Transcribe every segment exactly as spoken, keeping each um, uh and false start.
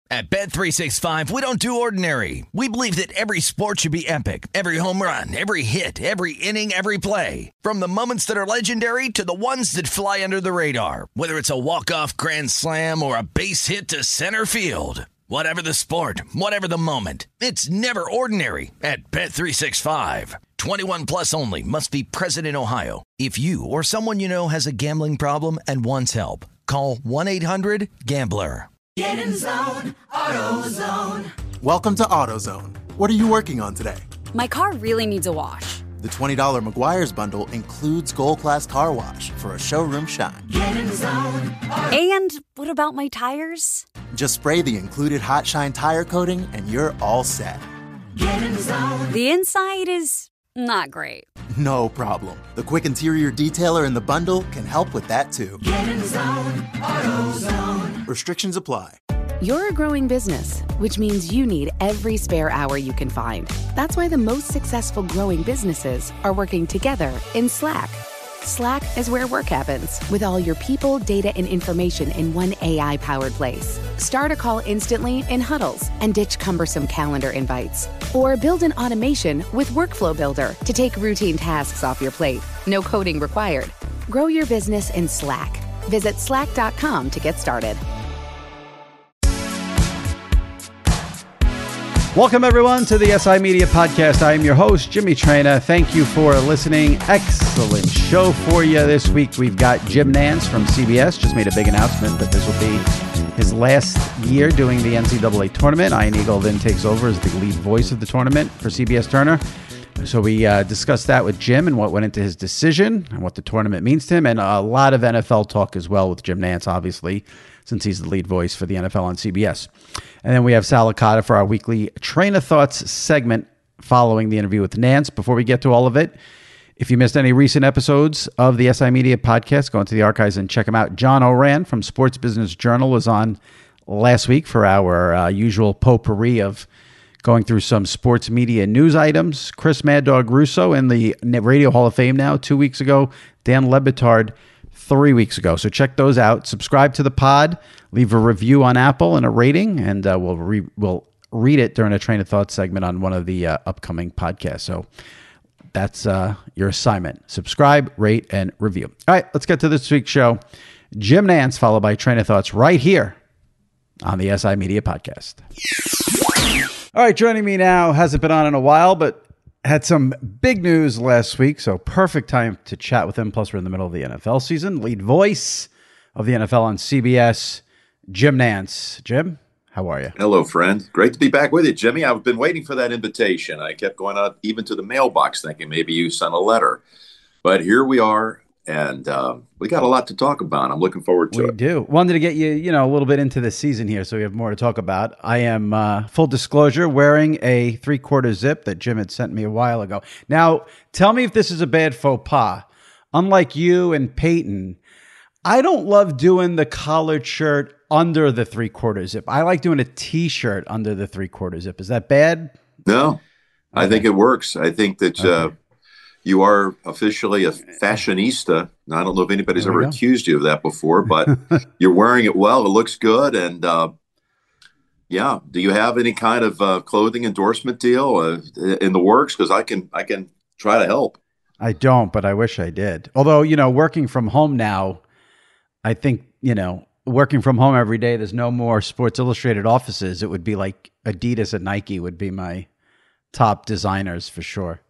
At Bet three sixty-five, we don't do ordinary. We believe that every sport should be epic. Every home run, every hit, every inning, every play. From the moments that are legendary to the ones that fly under the radar. Whether it's a walk-off grand slam or a base hit to center field. Whatever the sport, whatever the moment. It's never ordinary at Bet three sixty-five. twenty-one plus only. Must be present in Ohio. If you or someone you know has a gambling problem and wants help, call one eight hundred gambler. Get in zone, AutoZone. Welcome to AutoZone. What are you working on today? My car really needs a wash. The twenty dollars Meguiar's bundle includes Gold Class Car Wash for a showroom shine. Get in zone. And what about my tires? Just spray the included Hot Shine tire coating and you're all set. Get in zone. The inside is not great. No problem. The quick interior detailer in the bundle can help with that too. Get in zone, AutoZone. Restrictions apply. You're a growing business, which means you need every spare hour you can find. That's why the most successful growing businesses are working together in Slack. Slack is where work happens, with all your people, data, and information in one A I-powered place. Start a call instantly in huddles and ditch cumbersome calendar invites. Or build an automation with Workflow Builder to take routine tasks off your plate. No coding required. Grow your business in Slack. Visit slack dot com to get started. Welcome, everyone, to the S I Media Podcast. I am your host, Jimmy Traina. Thank you for listening. Excellent show for you this week. We've got Jim Nantz from C B S. Just made a big announcement that this will be his last year doing the N C double A tournament. Ian Eagle then takes over as the lead voice of the tournament for C B S Turner. So we uh, discussed that with Jim and what went into his decision and what the tournament means to him, and a lot of N F L talk as well with Jim Nantz, obviously, since he's the lead voice for the N F L on C B S. And then we have Sal Licata for our weekly Train of Thoughts segment following the interview with Nantz. Before we get to all of it, if you missed any recent episodes of the S I Media Podcast, go into the archives and check them out. John Oran from Sports Business Journal was on last week for our uh, usual potpourri of going through some sports media news items. Chris Mad Dog Russo in the Radio Hall of Fame now, two weeks ago. Dan Lebitard, three weeks ago. So check those out. Subscribe to the pod. Leave a review on Apple and a rating, and uh, we'll re- we'll read it during a Train of Thought segment on one of the uh, upcoming podcasts. So that's uh, your assignment. Subscribe, rate, and review. All right, let's get to this week's show. Jim Nantz, followed by Train of Thoughts right here on the S I Media Podcast. All right, joining me now, hasn't been on in a while, but had some big news last week, so perfect time to chat with him. Plus, we're in the middle of the N F L season. Lead voice of the N F L on C B S, Jim Nantz. Jim, how are you? Hello, friend. Great to be back with you, Jimmy. I've been waiting for that invitation. I kept going out even to the mailbox thinking maybe you sent a letter. But here we are, and uh, we got a lot to talk about. I'm looking forward to we it. We do. Wanted to get you, you know, a little bit into the season here, so we have more to talk about. I am, uh, full disclosure, wearing a three-quarter zip that Jim had sent me a while ago. Now, tell me if this is a bad faux pas. Unlike you and Peyton, I don't love doing the collared shirt under the three-quarter zip. I like doing a T-shirt under the three-quarter zip. Is that bad? No, okay. I think it works. I think that okay. uh, you are officially a fashionista. I don't know if anybody's ever go. accused you of that before, but you're wearing it well. It looks good. And uh, yeah, do you have any kind of uh, clothing endorsement deal uh, in the works? Because I can, I can try to help. I don't, but I wish I did. Although, you know, working from home now, I think, you know, working from home every day, there's no more Sports Illustrated offices. It would be like Adidas and Nike would be my top designers for sure.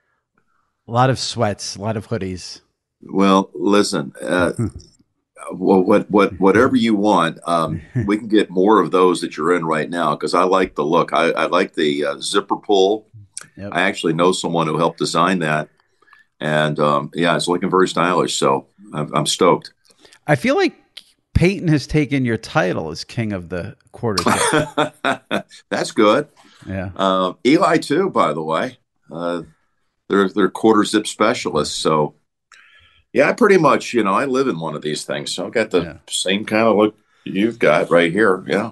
A lot of sweats, a lot of hoodies. Well, listen, uh, well, what, what, whatever you want, um, we can get more of those that you're in right now. Cause I like the look. I, I like the uh, zipper pull. Yep. I actually know someone who helped design that. And um, yeah, it's looking very stylish. So I'm, I'm stoked. I feel like Peyton has taken your title as king of the quarter zip. That's good. Yeah. Uh, Eli too, by the way. Uh, they're they're quarter zip specialists. So yeah, I pretty much, you know, I live in one of these things. So I've got the yeah. same kind of look you've got right here. Yeah.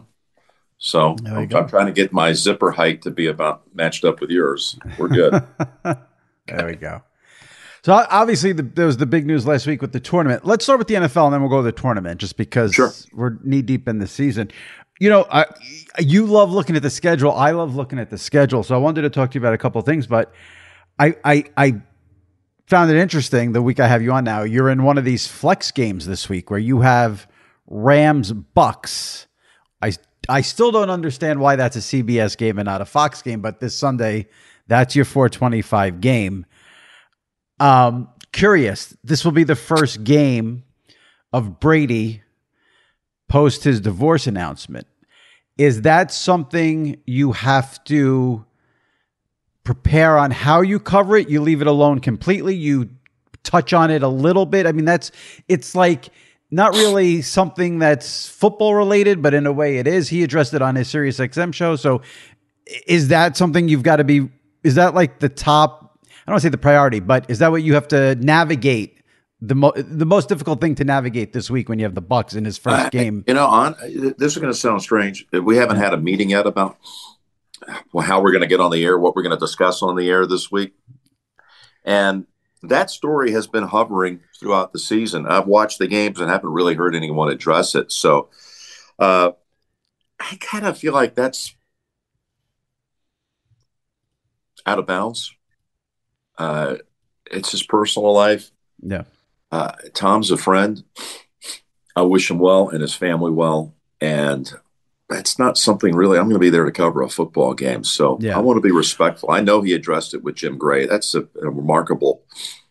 So I'm, I'm trying to get my zipper height to be about matched up with yours. We're good. There we go. So obviously the, there was the big news last week with the tournament. Let's start with the N F L and then we'll go to the tournament just because sure. we're knee deep in the season. You know, I, you love looking at the schedule. I love looking at the schedule. So I wanted to talk to you about a couple of things, but I, I, I found it interesting the week I have you on now. You're in one of these flex games this week where you have Rams Bucks. I, I still don't understand why that's a C B S game and not a Fox game, but this Sunday, that's your four twenty-five game. Um, curious, this will be the first game of Brady post his divorce announcement. Is that something you have to prepare on how you cover it? You leave it alone completely? You touch on it a little bit? I mean, that's, it's like not really something that's football related, but in a way it is. He addressed it on his Sirius X M show. So is that something you've got to be, is that like the top, I don't want to say the priority, but is that what you have to navigate? The, mo- the most difficult thing to navigate this week when you have the Bucks in his first uh, game. You know, on this is going to sound strange. We haven't had a meeting yet about well, how we're going to get on the air, what we're going to discuss on the air this week. And that story has been hovering throughout the season. I've watched the games and haven't really heard anyone address it. So uh, I kind of feel like that's out of bounds. Uh, it's his personal life. Yeah. Uh, Tom's a friend. I wish him well and his family well. And that's not something really I'm going to be there to cover a football game. So yeah. I want to be respectful. I know he addressed it with Jim Gray. That's a, a remarkable,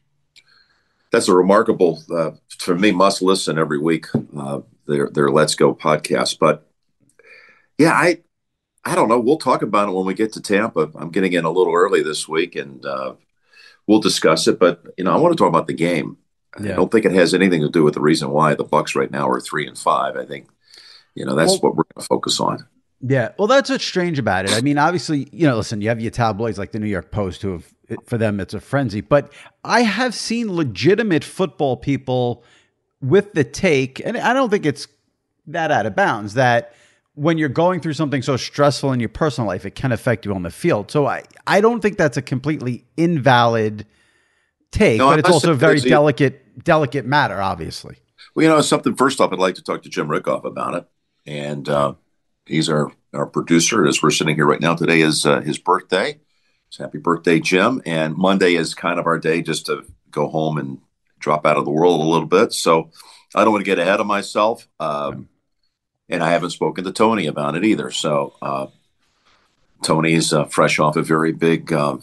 that's a remarkable, uh, for me, must listen every week, uh, their, their Let's Go podcast. But yeah, I, I don't know. We'll talk about it when we get to Tampa. I'm getting in a little early this week and uh, we'll discuss it. But, you know, I want to talk about the game. Yeah. I don't think it has anything to do with the reason why the Bucks right now are three and five. I think, you know, that's well, what we're going to focus on. Yeah. Well, that's what's strange about it. I mean, obviously, you know, listen, you have your tabloids like the New York Post who have, for them, it's a frenzy. But I have seen legitimate football people with the take, and I don't think it's that out of bounds, that when you're going through something so stressful in your personal life, it can affect you on the field. So I, I don't think that's a completely invalid take, no, but it's also a very delicate, delicate matter, obviously. Well, you know, something, first off, I'd like to talk to Jim Rickoff about it. And uh, he's our, our producer. As we're sitting here right now, today is uh, his birthday. So happy birthday, Jim. And Monday is kind of our day just to go home and drop out of the world a little bit. So I don't want to get ahead of myself. Um, and I haven't spoken to Tony about it either. So uh, Tony's uh, fresh off a very big uh,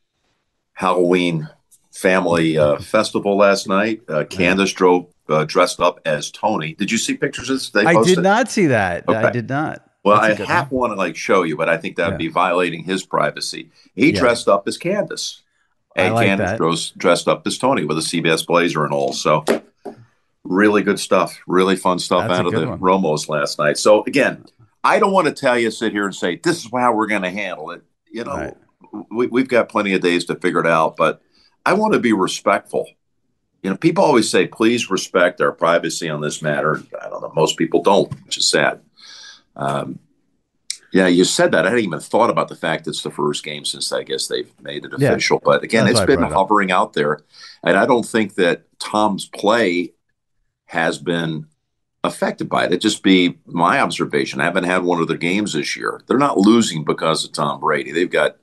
Halloween family uh, festival last night. Uh, Candace drove uh, dressed up as Tony. Did you see pictures of this? They I posted? did not see that. Okay. I did not. Well, That's I half want to like show you, but I think that would yeah. be violating his privacy. He yeah. dressed up as Candace. And like Candace drove, dressed up as Tony with a C B S blazer and all. So really good stuff. Really fun stuff That's out of the one. Romos last night. So again, I don't want to tell you, sit here and say, this is how we're going to handle it. You know, right. we, we've got plenty of days to figure it out, but I want to be respectful. You know, people always say, please respect our privacy on this matter. I don't know. Most people don't, which is sad. Um, yeah, you said that. I hadn't even thought about the fact it's the first game since I guess they've made it official. Yeah. But again, That's it's been hovering it out there. And I don't think that Tom's play has been affected by it. It'd just be my observation. I haven't had one of their games this year. They're not losing because of Tom Brady. They've got,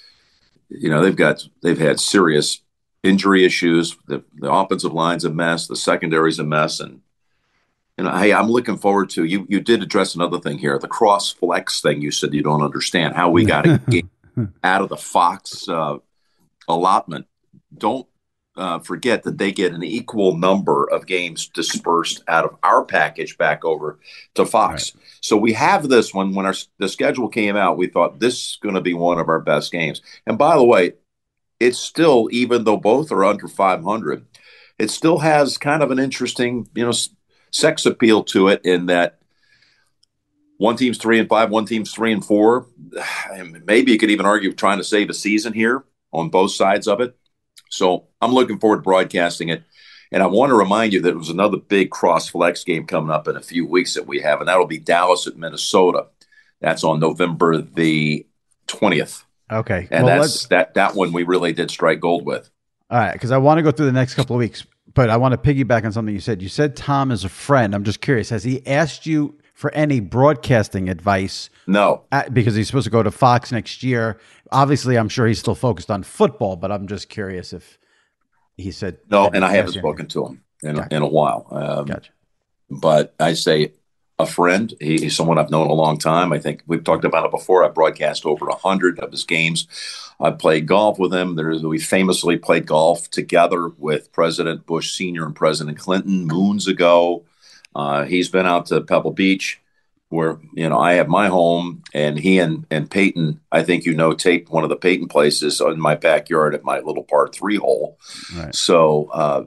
you know, they've got, they've had serious injury issues. The, the offensive line's a mess. The secondary's a mess. And, you know, hey, I'm looking forward to, you You did address another thing here, the cross flex thing. You said you don't understand how we got to get out of the Fox uh, allotment. Don't uh, forget that they get an equal number of games dispersed out of our package back over to Fox. Right. So we have this one. When our the schedule came out, we thought this is going to be one of our best games. And by the way, it's still, even though both are under five hundred, it still has kind of an interesting, you know, sex appeal to it in that one team's three and five, one team's three and four. Maybe you could even argue trying to save a season here on both sides of it. So I'm looking forward to broadcasting it. And I want to remind you that there was another big cross flex game coming up in a few weeks that we have, and that'll be Dallas at Minnesota. That's on November the twentieth. Okay. And well, that's that, that one we really did strike gold with. All right. Because I want to go through the next couple of weeks, but I want to piggyback on something you said. You said Tom is a friend. I'm just curious. Has he asked you for any broadcasting advice. No, at, because he's supposed to go to Fox next year. Obviously, I'm sure he's still focused on football, but I'm just curious if he said no. And I haven't spoken to him in gotcha. in a while. Um, gotcha. But I say a friend. He, he's someone I've known a long time. I think we've talked about it before. I broadcast over a hundred of his games. I played golf with him. There's, we famously played golf together with President Bush Senior and President Clinton moons ago. Uh, he's been out to Pebble Beach, where you know I have my home, and he and and Peyton. I think you know taped one of the Peyton places in my backyard at my little par three hole. Right. So. Uh,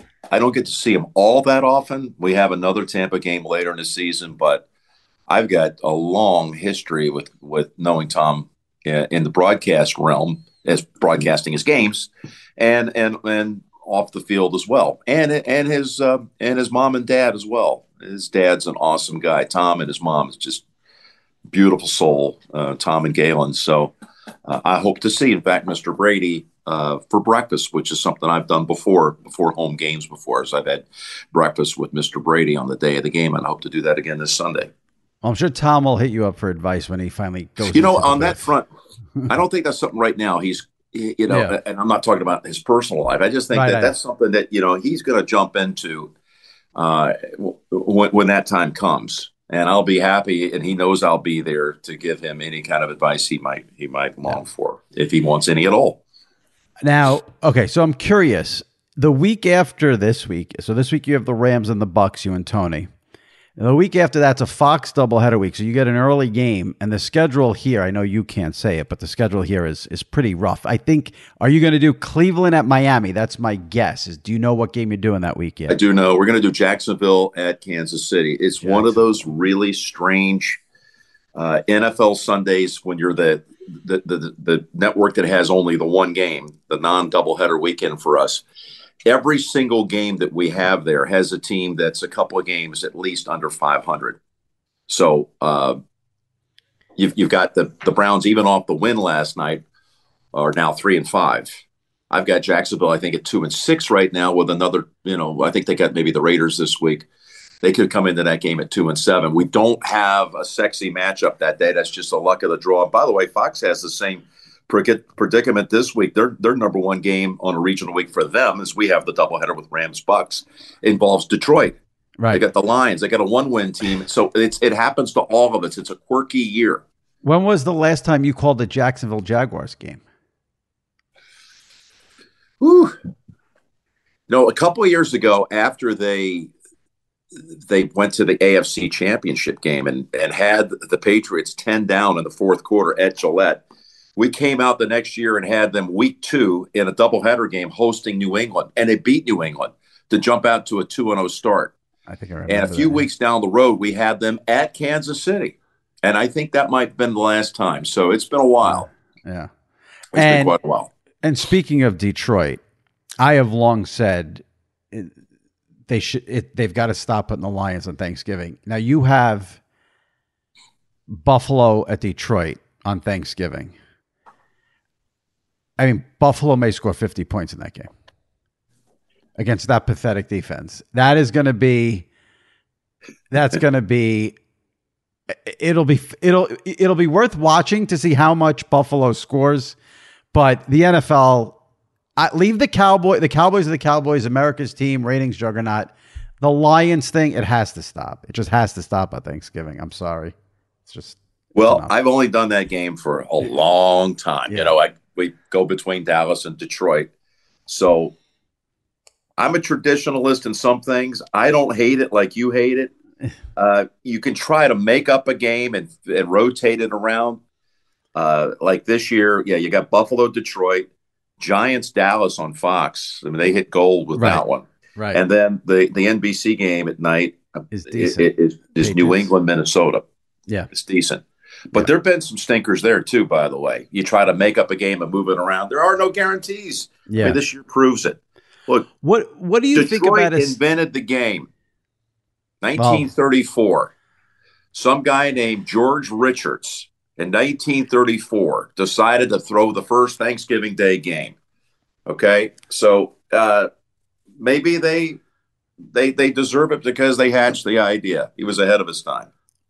I don't get to see him all that often. We have another Tampa game later in the season, but I've got a long history with, with knowing Tom in, in the broadcast realm, as broadcasting his games, and and and off the field as well, and and his uh, and his mom and dad as well. His dad's an awesome guy. Tom and his mom is just beautiful soul. Uh, Tom and Galen. So uh, I hope to see, in fact, Mister Brady. Uh, for breakfast, which is something I've done before, before home games before. So I've had breakfast with Mister Brady on the day of the game, and I hope to do that again this Sunday. Well, I'm sure Tom will hit you up for advice when he finally goes. You know, on that front, I don't think that's something right now. He's, you know, Yeah. and I'm not talking about his personal life. I just think Right, that right. that's something that, you know, he's going to jump into uh, when, when that time comes. And I'll be happy, and he knows I'll be there to give him any kind of advice he might he might long for, if he wants any at all. Now, okay, so I'm curious. The week after this week, so this week you have the Rams and the Bucks, you and Tony. And the week after that's a Fox doubleheader week, so you get an early game. And the schedule here, I know you can't say it, but the schedule here is is pretty rough. I think, are you going to do Cleveland at Miami? That's my guess. Is do you know what game you're doing that week yet? I do know. We're going to do Jacksonville at Kansas City. It's one of those really strange uh, N F L Sundays when you're the The, the the network that has only the one game, the non-doubleheader weekend for us. Every single game that we have there has a team that's a couple of games at least under five hundred. So uh, you've you've got the the Browns, even off the win last night, are now three and five. I've got Jacksonville, I think, at two and six right now with another. You know, I think they got maybe the Raiders this week. They could come into that game at two and seven. We don't have a sexy matchup that day. That's just the luck of the draw. And by the way, Fox has the same predicament this week. Their their number one game on a regional week for them, as we have the doubleheader with Rams Bucks, involves Detroit. Right. They got the Lions. They got a one win team. So it's it happens to all of us. It's a quirky year. When was the last time you called the Jacksonville Jaguars game? Whew. No, a couple of years ago, after they. They went to the A F C Championship game and, and had the Patriots ten down in the fourth quarter at Gillette. We came out the next year and had them week two in a doubleheader game hosting New England, and they beat New England to jump out to a two and oh start. I think I remember And a few that. weeks down the road, we had them at Kansas City. And I think that might have been the last time. So it's been a while. Yeah. It's been And- quite a while. And speaking of Detroit, I have long said it, they should. It, they've got to stop putting the Lions on Thanksgiving. Now you have Buffalo at Detroit on Thanksgiving. I mean, Buffalo may score fifty points in that game against that pathetic defense. That is going to be. That's going to be. It'll be. It'll. It'll be worth watching to see how much Buffalo scores. But the N F L. I, leave the Cowboy. The Cowboys are the Cowboys. America's team, ratings juggernaut. The Lions thing, it has to stop. It just has to stop at Thanksgiving. I'm sorry. It's just Well, enough. I've only done that game for a long time. Yeah. You know, I we go between Dallas and Detroit. So I'm a traditionalist in some things. I don't hate it like you hate it. Uh, you can try to make up a game and, and rotate it around. Uh, like this year, yeah, you got Buffalo, Detroit, Giants, Dallas on Fox. I mean, they hit gold with Right. that one. right. And then the, the N B C game at night Is is, decent. is, is New Patriots. England, Minnesota. yeah. It's decent. But there have been some stinkers there, too, by the way. You try to make up a game and move it around. There are no guarantees. Yeah. I mean, this year proves it. Look, What What do you think Detroit about us? invented the game. nineteen thirty-four. Some guy named George Richards in nineteen thirty-four decided to throw the first Thanksgiving Day game. Okay? So uh, maybe they, they, they deserve it because they hatched the idea. He was ahead of his time.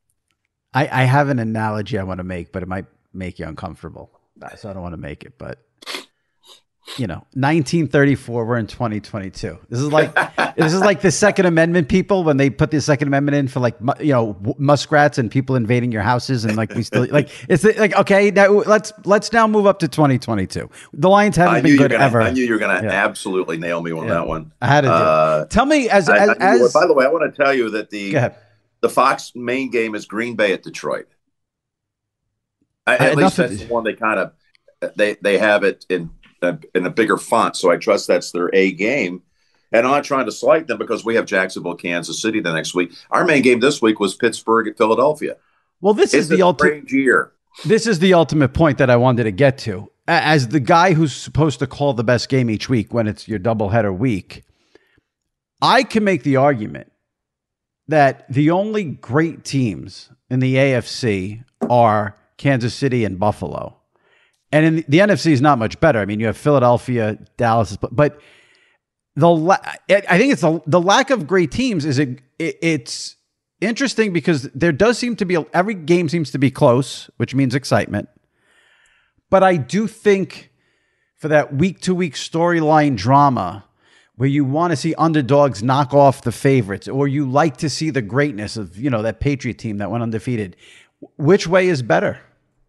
I, I have an analogy I want to make, but it might make you uncomfortable. So I don't want to make it, but you know, nineteen thirty-four, we're in twenty twenty-two. This is like, this is like the Second Amendment people when they put the Second Amendment in for like, mu- you know, muskrats and people invading your houses. And like, we still like, it's like, okay, now let's, let's now move up to twenty twenty-two. The Lions haven't I been knew good you're gonna, ever. I knew you were going to Yeah. absolutely nail me on Yeah. that one. I had to do Uh, it. Tell me as, I- as, I knew- as by the way, I want to tell you that the, go ahead. the Fox main game is Green Bay at Detroit. I, at I- least enough of- that's the one they kind of, they, they have it in, in a bigger font. So I trust that's their A game. And I'm not trying to slight them because we have Jacksonville, Kansas City the next week. Our main game this week was Pittsburgh at Philadelphia. Well, this It's is the a ultimate. strange year. This is the ultimate point that I wanted to get to. A- As the guy who's supposed to call the best game each week when it's your doubleheader week, I can make the argument that the only great teams in the A F C are Kansas City and Buffalo. And in the, the N F C is not much better. I mean, you have Philadelphia, Dallas, but, but the la- I think it's the, the lack of great teams is it, it, it's interesting because there does seem to be, every game seems to be close, which means excitement. But I do think for that week to week storyline drama where you want to see underdogs knock off the favorites, or you like to see the greatness of, you know, that Patriot team that went undefeated, which way is better?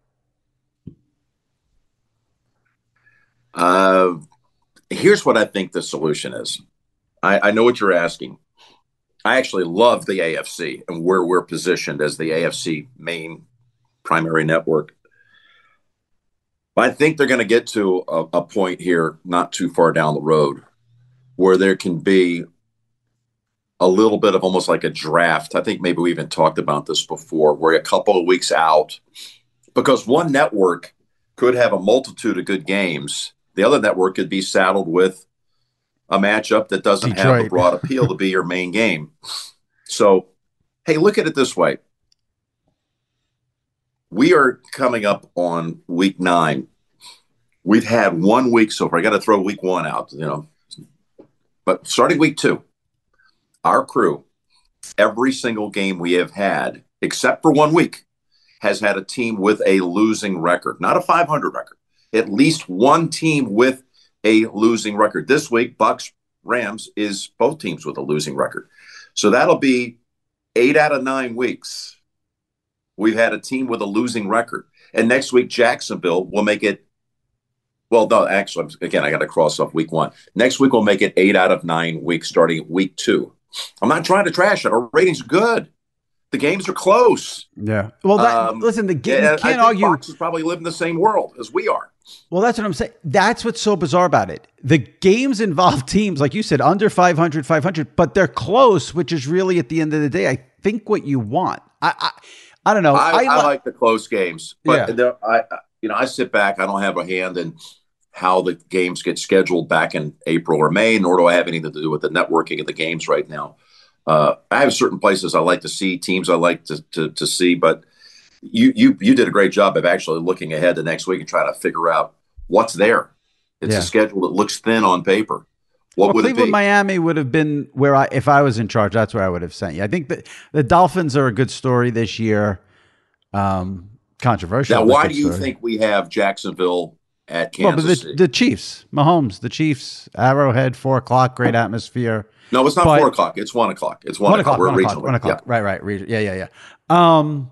Uh, here's what I think the solution is. I, I know what you're asking. I actually love the A F C and where we're positioned as the A F C main primary network. But I think they're going to get to a, a point here not too far down the road where there can be a little bit of almost like a draft. I think maybe we even talked about this before, where a couple of weeks out, because one network could have a multitude of good games. The other network could be saddled with a matchup that doesn't have Detroit. the broad appeal to be your main game. So, hey, look at it this way. We are coming up on week nine. We've had one week so far. I got to throw week one out, you know. But starting week two, our crew, every single game we have had, except for one week, has had a team with a losing record, not a five hundred record. At least one team with a losing record. This week, Bucks Rams is both teams with a losing record. So that'll be eight out of nine weeks. We've had a team with a losing record. And next week, Jacksonville will make it. Well, no, actually, again, I got to cross off week one. Next week, we'll make it eight out of nine weeks starting at week two. I'm not trying to trash it. Our ratings are good. The games are close. Yeah. Well, that, Um, listen, the game, Yeah, you I can't think argue. Fox is probably living the same world as we are. Well, that's what I'm saying. That's what's so bizarre about it. The games involve teams, like you said, under five hundred, five hundred, but they're close, which is really at the end of the day, I think what you want. I I, I don't know. I, I, li- like the close games, but Yeah. there, I, I- you know, I sit back. I don't have a hand in how the games get scheduled back in April or May, nor do I have anything to do with the networking of the games right now. Uh, I have certain places I like to see, teams I like to to, to see, but you you you did a great job of actually looking ahead to next week and trying to figure out what's there. It's Yeah. a schedule that looks thin on paper. What well, would Cleveland, it be? Miami would have been where I, if I was in charge, that's where I would have sent you. I think that the Dolphins are a good story this year. Um, controversial. Now, but why good do you story. think we have Jacksonville at Well, Kansas but the, City? the Chiefs, Mahomes, the Chiefs, Arrowhead, four o'clock, great atmosphere. No, it's not but- four o'clock. It's one o'clock. It's one, One o'clock. o'clock, We're one o'clock, regional. one o'clock. Yeah. Right, right. Region. Yeah, yeah, yeah. Um,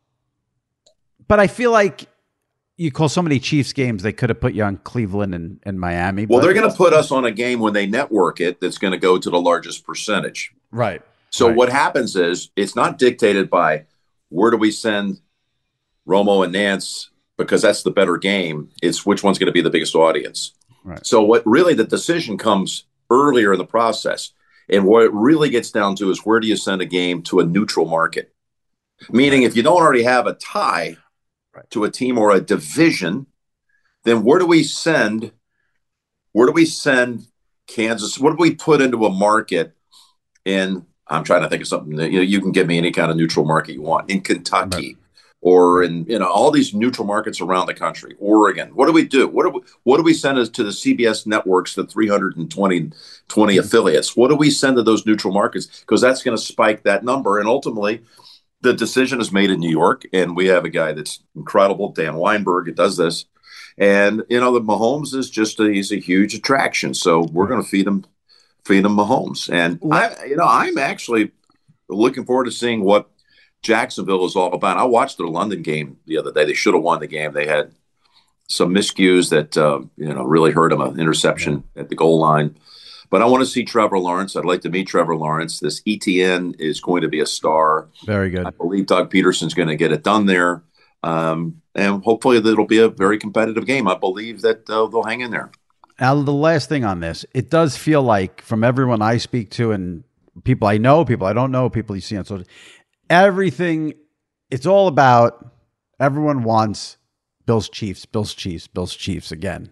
but I feel like you call so many Chiefs games, they could have put you on Cleveland and, and Miami. Well, but- they're going to put us on a game when they network it that's going to go to the largest percentage. right. So Right. what happens is it's not dictated by where do we send Romo and Nance because that's the better game. It's which one's going to be the biggest audience. Right. So what really the decision comes earlier in the process. And what it really gets down to is where do you send a game to a neutral market? Meaning if you don't already have a tie Right. to a team or a division, then where do we send where do we send Kansas? What do we put into a market in I'm trying to think of something that you know you can give me any kind of neutral market you want in Kentucky Right. or in you know all these neutral markets around the country. Oregon. What do we do? What do we what do we send us to the C B S networks, the three hundred twenty twenty affiliates? What do we send to those neutral markets? Because that's going to spike that number, and ultimately, the decision is made in New York, and we have a guy that's incredible, Dan Weinberg, that does this. And, you know, the Mahomes is just a, he's a huge attraction. So we're going to feed him, feed him Mahomes. And, I, you know, I'm actually looking forward to seeing what Jacksonville is all about. I watched their London game the other day. They should have won the game. They had some miscues that, uh, you know, really hurt them, an interception at the goal line. But I want to see Trevor Lawrence. I'd like to meet Trevor Lawrence. This E T N is going to be a star. Very good. I believe Doug Peterson's going to get it done there. Um, and hopefully it'll be a very competitive game. I believe that uh, they'll hang in there. Now, the last thing on this, it does feel like from everyone I speak to and people I know, people I don't know, people you see on social, everything, it's all about everyone wants Bills Chiefs, Bills Chiefs, Bills Chiefs again.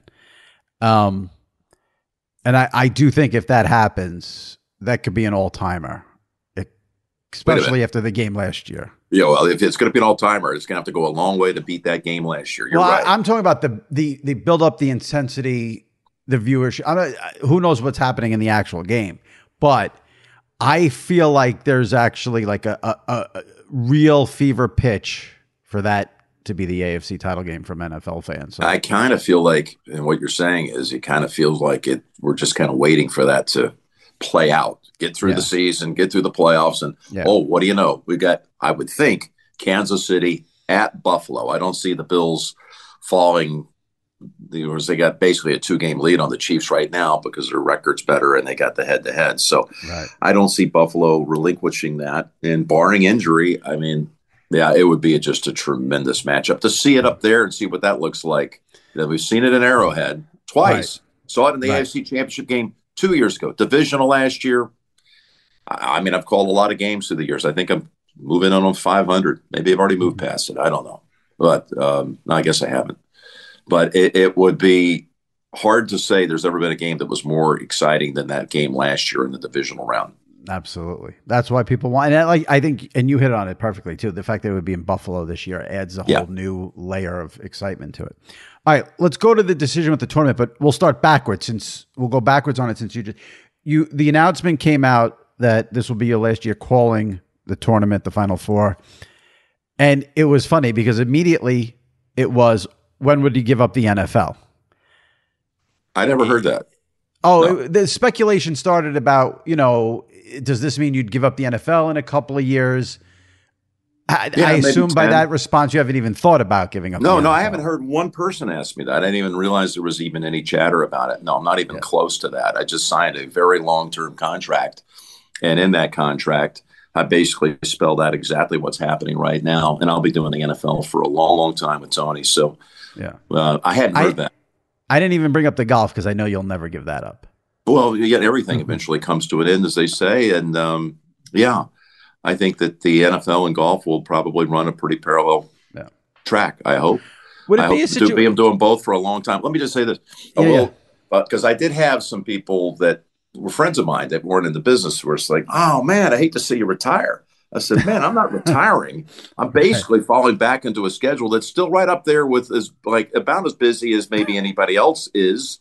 Um, And I, I do think if that happens, that could be an all-timer, it, especially after the game last year. Yeah, well, if it's going to be an all-timer, it's going to have to go a long way to beat that game last year. You're well, right. I, I'm talking about the the the build up, the intensity, the viewership. I mean, who knows what's happening in the actual game? But I feel like there's actually like a, a, a real fever pitch for that to be the A F C title game from N F L fans. So. I kind of feel like, and what you're saying is, it kind of feels like it. We're just kind of waiting for that to play out, get through yeah. the season, get through the playoffs, and yeah. oh, what do you know? We got, I would think, Kansas City at Buffalo. I don't see the Bills falling. They got basically a two-game lead on the Chiefs right now because their record's better and they got the head-to-head. So right. I don't see Buffalo relinquishing that. And barring injury, I mean. Yeah, it would be just a tremendous matchup to see it up there and see what that looks like. You know, we've seen it in Arrowhead twice. Right. Saw it in the right. A F C Championship game two years ago. Divisional last year. I, I mean, I've called a lot of games through the years. I think I'm moving on on five hundred. Maybe I've already moved past it. I don't know. But um, I guess I haven't. But it, it would be hard to say there's ever been a game that was more exciting than that game last year in the divisional round. Absolutely. That's why people want, and I, like, I think, and you hit on it perfectly too. The fact that it would be in Buffalo this year adds a whole yeah. new layer of excitement to it. All right, let's go to the decision with the tournament, but we'll start backwards since we'll go backwards on it since you just, you, the announcement came out that this will be your last year calling the tournament, the Final Four. And it was funny because immediately it was, when would he give up the N F L? I never heard that. Oh, no. it, the speculation started about, you know, does this mean you'd give up the N F L in a couple of years? I, yeah, I assume by ten. that response, you haven't even thought about giving up. No, the no, N F L. I haven't heard one person ask me that. I didn't even realize there was even any chatter about it. No, I'm not even yeah. close to that. I just signed a very long-term contract. And in that contract, I basically spelled out exactly what's happening right now. And I'll be doing the N F L for a long, long time with Tony. So yeah, uh, I hadn't heard I, that. I didn't even bring up the golf because I know you'll never give that up. Well, yet everything eventually comes to an end, as they say. And, um, yeah, I think that the N F L and golf will probably run a pretty parallel yeah. track, I hope. Would it I be hope a to situa- be I'm doing both for a long time. Let me just say this. Yeah, I will, yeah. because I did have some people that were friends of mine that weren't in the business who were like, oh, man, I hate to see you retire. I said, man, I'm not retiring. I'm basically right. falling back into a schedule that's still right up there with as like about as busy as maybe anybody else is.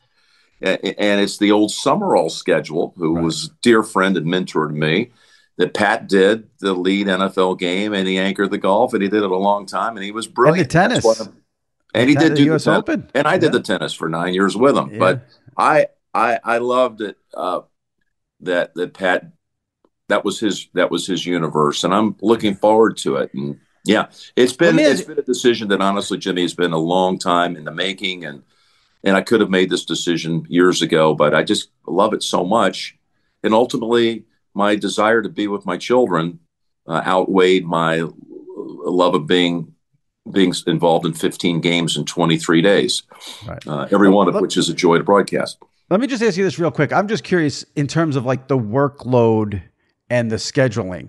And it's the old Summerall schedule, who right. was a dear friend and mentor to me, that Pat did the lead N F L game, and he anchored the golf, and he did it a long time, and he was brilliant. And the tennis. And he the did ten- do the U S the ten- Open. And I yeah. did the tennis for nine years with him. Yeah. But I, I, I loved it. Uh, that that Pat, that was his that was his universe, and I'm looking forward to it. And yeah, it's been well, it's been a decision that honestly, Jimmy, has been a long time in the making, and. And I could have made this decision years ago, but I just love it so much. And ultimately, my desire to be with my children uh, outweighed my love of being being involved in fifteen games in twenty-three days, right. uh, every one of let, which is a joy to broadcast. Let me just ask you this real quick. I'm just curious in terms of like the workload and the scheduling.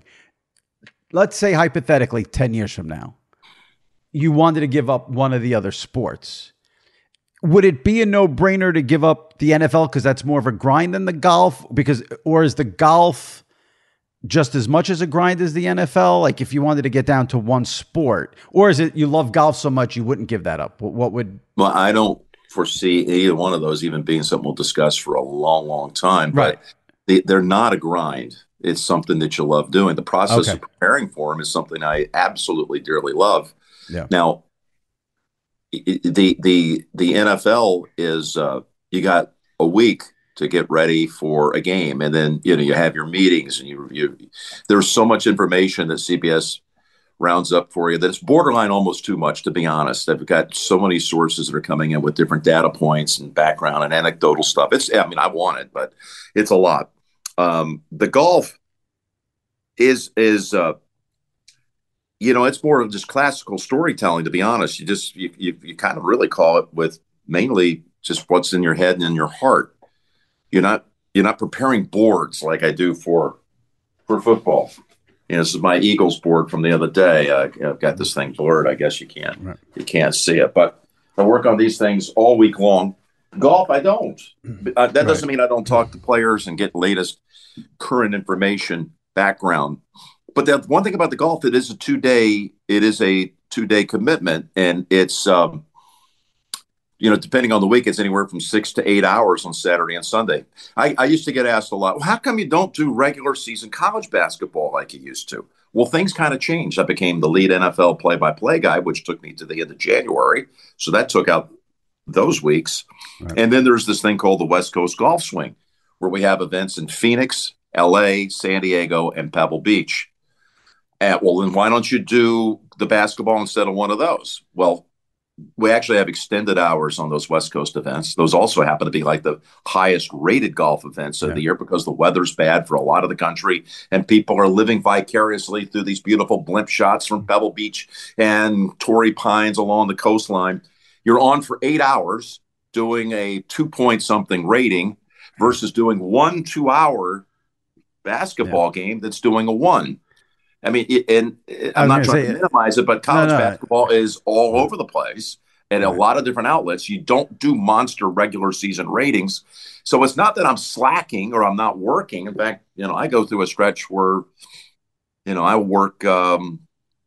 Let's say hypothetically ten years from now, you wanted to give up one of the other sports. Would it be a no-brainer to give up the N F L because that's more of a grind than the golf? Because, or is the golf just as much as a grind as the N F L? Like if you wanted to get down to one sport, or is it you love golf so much you wouldn't give that up? What, what would? Well, I don't foresee either one of those even being something we'll discuss for a long, long time. Right. But they, they're not a grind. it's something that you love doing. The process Okay. of preparing for them is something I absolutely dearly love. Yeah. Now, the the the N F L is uh, you got a week to get ready for a game, and then you know you have your meetings, and you you there's so much information that C B S rounds up for you that it's borderline almost too much, to be honest. They've got so many sources that are coming in with different data points and background and anecdotal stuff. It's I mean I want it, but it's a lot. Um, the golf is is. Uh, You know, it's more of just classical storytelling, to be honest. You just, you, you, you kind of really call it with mainly just what's in your head and in your heart. You're not, you're not preparing boards like I do for, for football. You know, this is my Eagles board from the other day. Uh, I've got this thing blurred. I guess you can't, right. you can't see it, but I work on these things all week long. Golf, I don't. Uh, that doesn't right. mean I don't talk to players and get latest current information background. But the one thing about the golf, it is a two day, it is a two day commitment, and it's, um, you know, depending on the week, it's anywhere from six to eight hours on Saturday and Sunday. I, I used to get asked a lot, well, how come you don't do regular season college basketball like you used to? Well, things kind of changed. I became the lead N F L play by play guy, which took me to the end of January. So that took out those weeks. Right. And then there's this thing called the West Coast Golf Swing, where we have events in Phoenix, L A, San Diego, and Pebble Beach. And, well, then why don't you do the basketball instead of one of those? Well, we actually have extended hours on those West Coast events. Those also happen to be like the highest rated golf events of yeah. the year because the weather's bad for a lot of the country and people are living vicariously through these beautiful blimp shots from Pebble Beach and Torrey Pines along the coastline. You're on for eight hours doing a two point something rating versus doing one two hour basketball yeah. game that's doing a one. I mean, it, and I'm not trying to minimize it, but college no, no. basketball is all over the place and right. a lot of different outlets. You don't do monster regular season ratings. So it's not that I'm slacking or I'm not working. In fact, you know, I go through a stretch where, you know, I work um,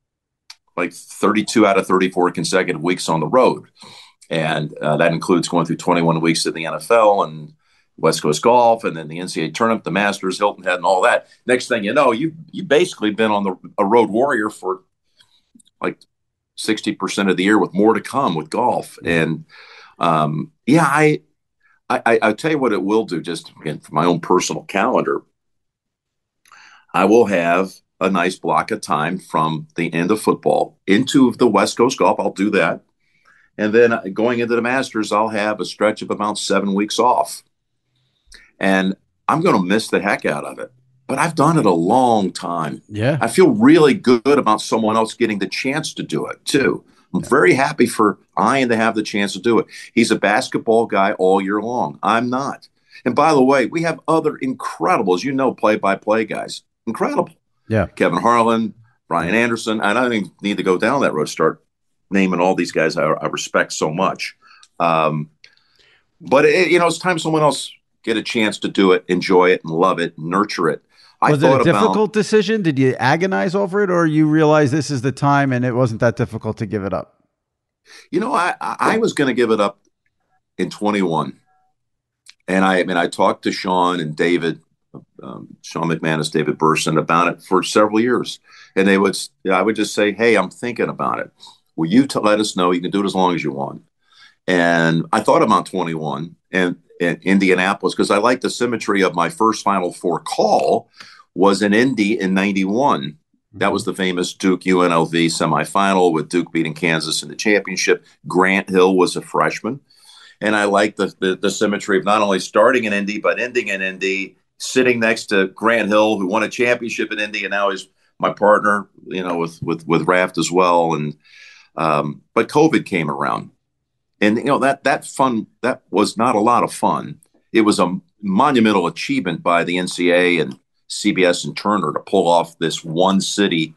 like thirty-two out of thirty-four consecutive weeks on the road. And uh, that includes going through twenty-one weeks in the N F L and West Coast Golf, and then the N C double A tournament, the Masters, Hilton Head, and all that. Next thing you know, you you basically been on the a road warrior for like sixty percent of the year, with more to come with golf. And um, yeah, I, I I tell you what, it will do. Just again for my own personal calendar, I will have a nice block of time from the end of football into the West Coast Golf. I'll do that, and then going into the Masters, I'll have a stretch of about seven weeks off. And I'm going to miss the heck out of it. But I've done it a long time. Yeah. I feel really good about someone else getting the chance to do it, too. I'm yeah. very happy for Ian to have the chance to do it. He's a basketball guy all year long. I'm not. And by the way, we have other incredible, as you know, play-by-play guys. Incredible. Yeah. Kevin Harlan, Brian Anderson. And I don't even need to go down that road, start naming all these guys I, I respect so much. Um, but, it, you know, it's time someone else get a chance to do it, enjoy it, and love it, nurture it. I was thought it a difficult about, decision? Did you agonize over it, or you realize this is the time and it wasn't that difficult to give it up? You know, I, I was going to give it up in twenty-one. And I, I mean, I talked to Sean and David, um, Sean McManus, David Burson about it for several years. And they would, I would just say, hey, I'm thinking about it. Will you t- let us know? You can do it as long as you want. And I thought about twenty-one and in Indianapolis, because I like the symmetry of my first Final Four call was in Indy in ninety-one. That was the famous Duke U N L V semifinal with Duke beating Kansas in the championship. Grant Hill was a freshman. And I like the, the, the symmetry of not only starting in Indy, but ending in Indy, sitting next to Grant Hill, who won a championship in Indy, and now he's my partner, you know, with, with, with Raft as well. And um, but COVID came around. And, you know, that that fun, that was not a lot of fun. It was a monumental achievement by the N C double A and C B S and Turner to pull off this one city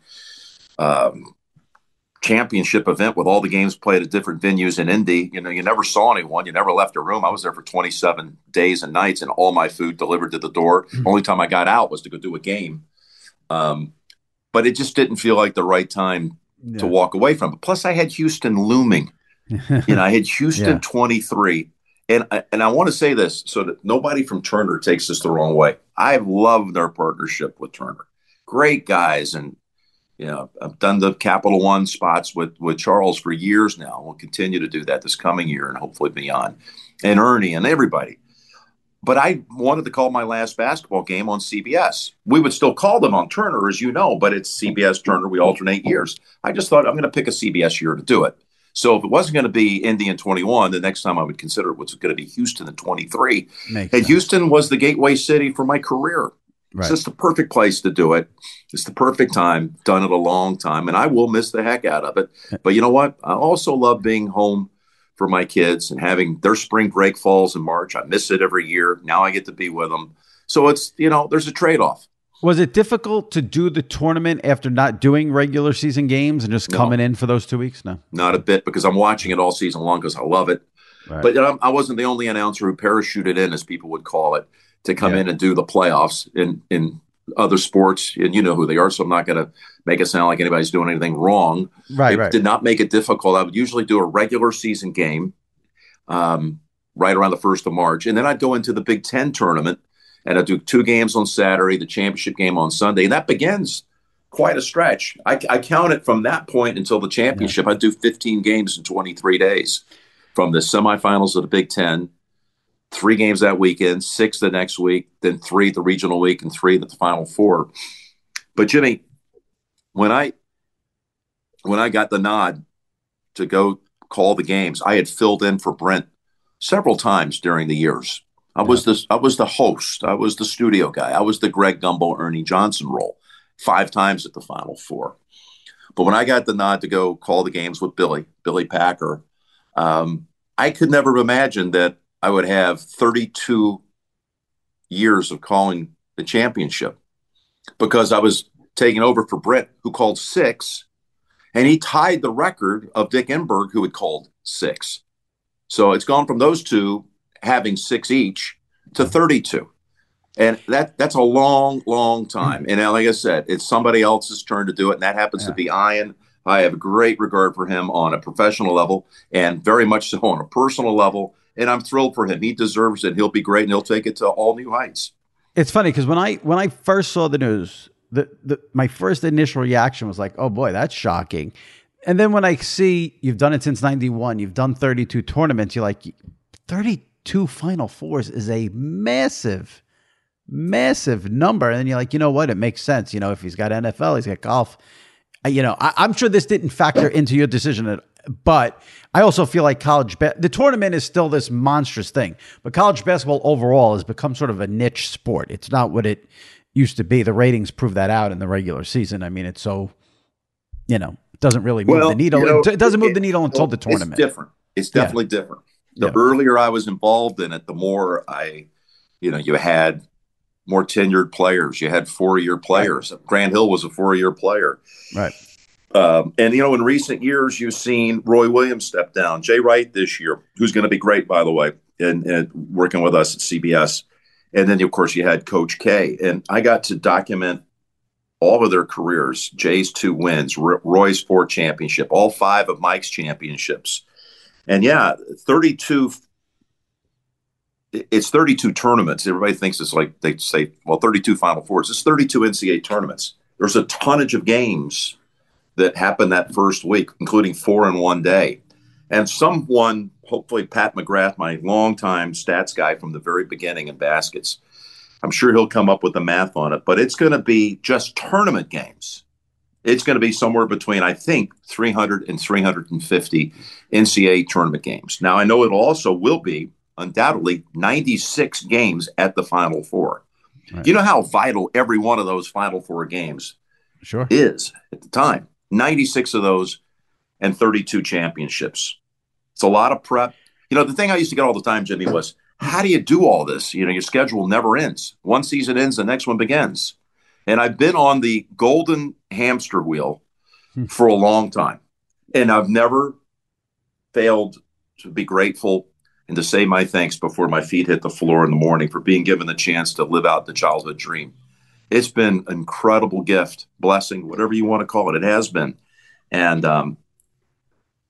um, championship event with all the games played at different venues in Indy. You know, you never saw anyone. You never left a room. I was there for twenty-seven days and nights and all my food delivered to the door. Mm-hmm. Only time I got out was to go do a game. Um, but it just didn't feel like the right time yeah. to walk away from it. Plus, I had Houston looming. You know, I had Houston yeah. twenty-three, And I, and I want to say this so that nobody from Turner takes this the wrong way. I've loved our partnership with Turner. Great guys. And, you know, I've done the Capital One spots with, with Charles for years now. We'll continue to do that this coming year and hopefully beyond. And Ernie and everybody. But I wanted to call my last basketball game on C B S. We would still call them on Turner, as you know, but it's C B S Turner. We alternate years. I just thought I'm going to pick a C B S year to do it. So if it wasn't going to be Indy in twenty-one, the next time I would consider it was going to be Houston in twenty-three. Makes and sense. Houston was the gateway city for my career. Right. It's just the perfect place to do it. It's the perfect time. Done it a long time, and I will miss the heck out of it. But you know what? I also love being home for my kids and having their spring break falls in March. I miss it every year. Now I get to be with them. So it's, you know, there's a trade-off. Was it difficult to do the tournament after not doing regular season games and just no. coming in for those two weeks? No, not a bit, because I'm watching it all season long because I love it. Right. But you know, I wasn't the only announcer who parachuted in, as people would call it, to come yeah. in and do the playoffs in, in other sports. And you know who they are, so I'm not going to make it sound like anybody's doing anything wrong. Right, it right. did not make it difficult. I would usually do a regular season game um, right around the first of March. And then I'd go into the Big Ten tournament, and I'd do two games on Saturday, the championship game on Sunday. And that begins quite a stretch. I, I count it from that point until the championship. Yeah. I'd do fifteen games in twenty-three days, from the semifinals of the Big Ten, three games that weekend, six the next week, then three the regional week, and three the Final Four. But Jimmy, when I when I got the nod to go call the games, I had filled in for Brent several times during the years. I was the I was the host. I was the studio guy. I was the Greg Gumbel, Ernie Johnson role, five times at the Final Four. But when I got the nod to go call the games with Billy, Billy Packer, um, I could never imagine that I would have thirty-two years of calling the championship, because I was taking over for Brent, who called six, and he tied the record of Dick Enberg, who had called six. So it's gone from those two having six each to thirty-two. And that that's a long, long time. And like I said, it's somebody else's turn to do it, and that happens yeah. to be Ian. I have great regard for him on a professional level, and very much so on a personal level. And I'm thrilled for him. He deserves it. He'll be great, and he'll take it to all new heights. It's funny because when I when I first saw the news, the, the my first initial reaction was like, oh boy, that's shocking. And then when I see you've done it since ninety-one, you've done thirty-two tournaments, you're like, thirty-two Final Fours is a massive, massive number. And then you're like, you know what? It makes sense. You know, if he's got N F L, he's got golf. You know, I, I'm sure this didn't factor into your decision at all. But I also feel like college, ba- the tournament is still this monstrous thing, but college basketball overall has become sort of a niche sport. It's not what it used to be. The ratings prove that out in the regular season. I mean, it's so, you know, it doesn't really move well, the needle. You know, it doesn't move it, the needle until well, the tournament. It's different. It's definitely yeah. different. The yeah. earlier I was involved in it, the more I, you know, you had more tenured players. You had four-year players. Right. Grant Hill was a four-year player. Right. Um, and, you know, in recent years, you've seen Roy Williams step down. Jay Wright this year, who's going to be great, by the way, and, and working with us at C B S. And then, of course, you had Coach K. And I got to document all of their careers. Jay's two wins, Roy's four championship, all five of Mike's championships. And, yeah, thirty-two – it's thirty-two tournaments. Everybody thinks it's like they say, well, thirty-two Final Fours. It's thirty-two N C A A tournaments. There's a tonnage of games that happened that first week, including four in one day. And someone, hopefully Pat McGrath, my longtime stats guy from the very beginning in baskets, I'm sure he'll come up with the math on it, but it's going to be just tournament games. It's going to be somewhere between, I think, three hundred and three hundred fifty N C A A tournament games. Now, I know it also will be, undoubtedly, ninety-six games at the Final Four. Right. You know how vital every one of those Final Four games sure. is at the time. ninety-six of those and thirty-two championships. It's a lot of prep. You know, the thing I used to get all the time, Jimmy, was how do you do all this? You know, your schedule never ends. One season ends, the next one begins. And I've been on the golden hamster wheel hmm. for a long time. And I've never failed to be grateful and to say my thanks before my feet hit the floor in the morning for being given the chance to live out the childhood dream. It's been an incredible gift, blessing, whatever you want to call it. It has been. And um,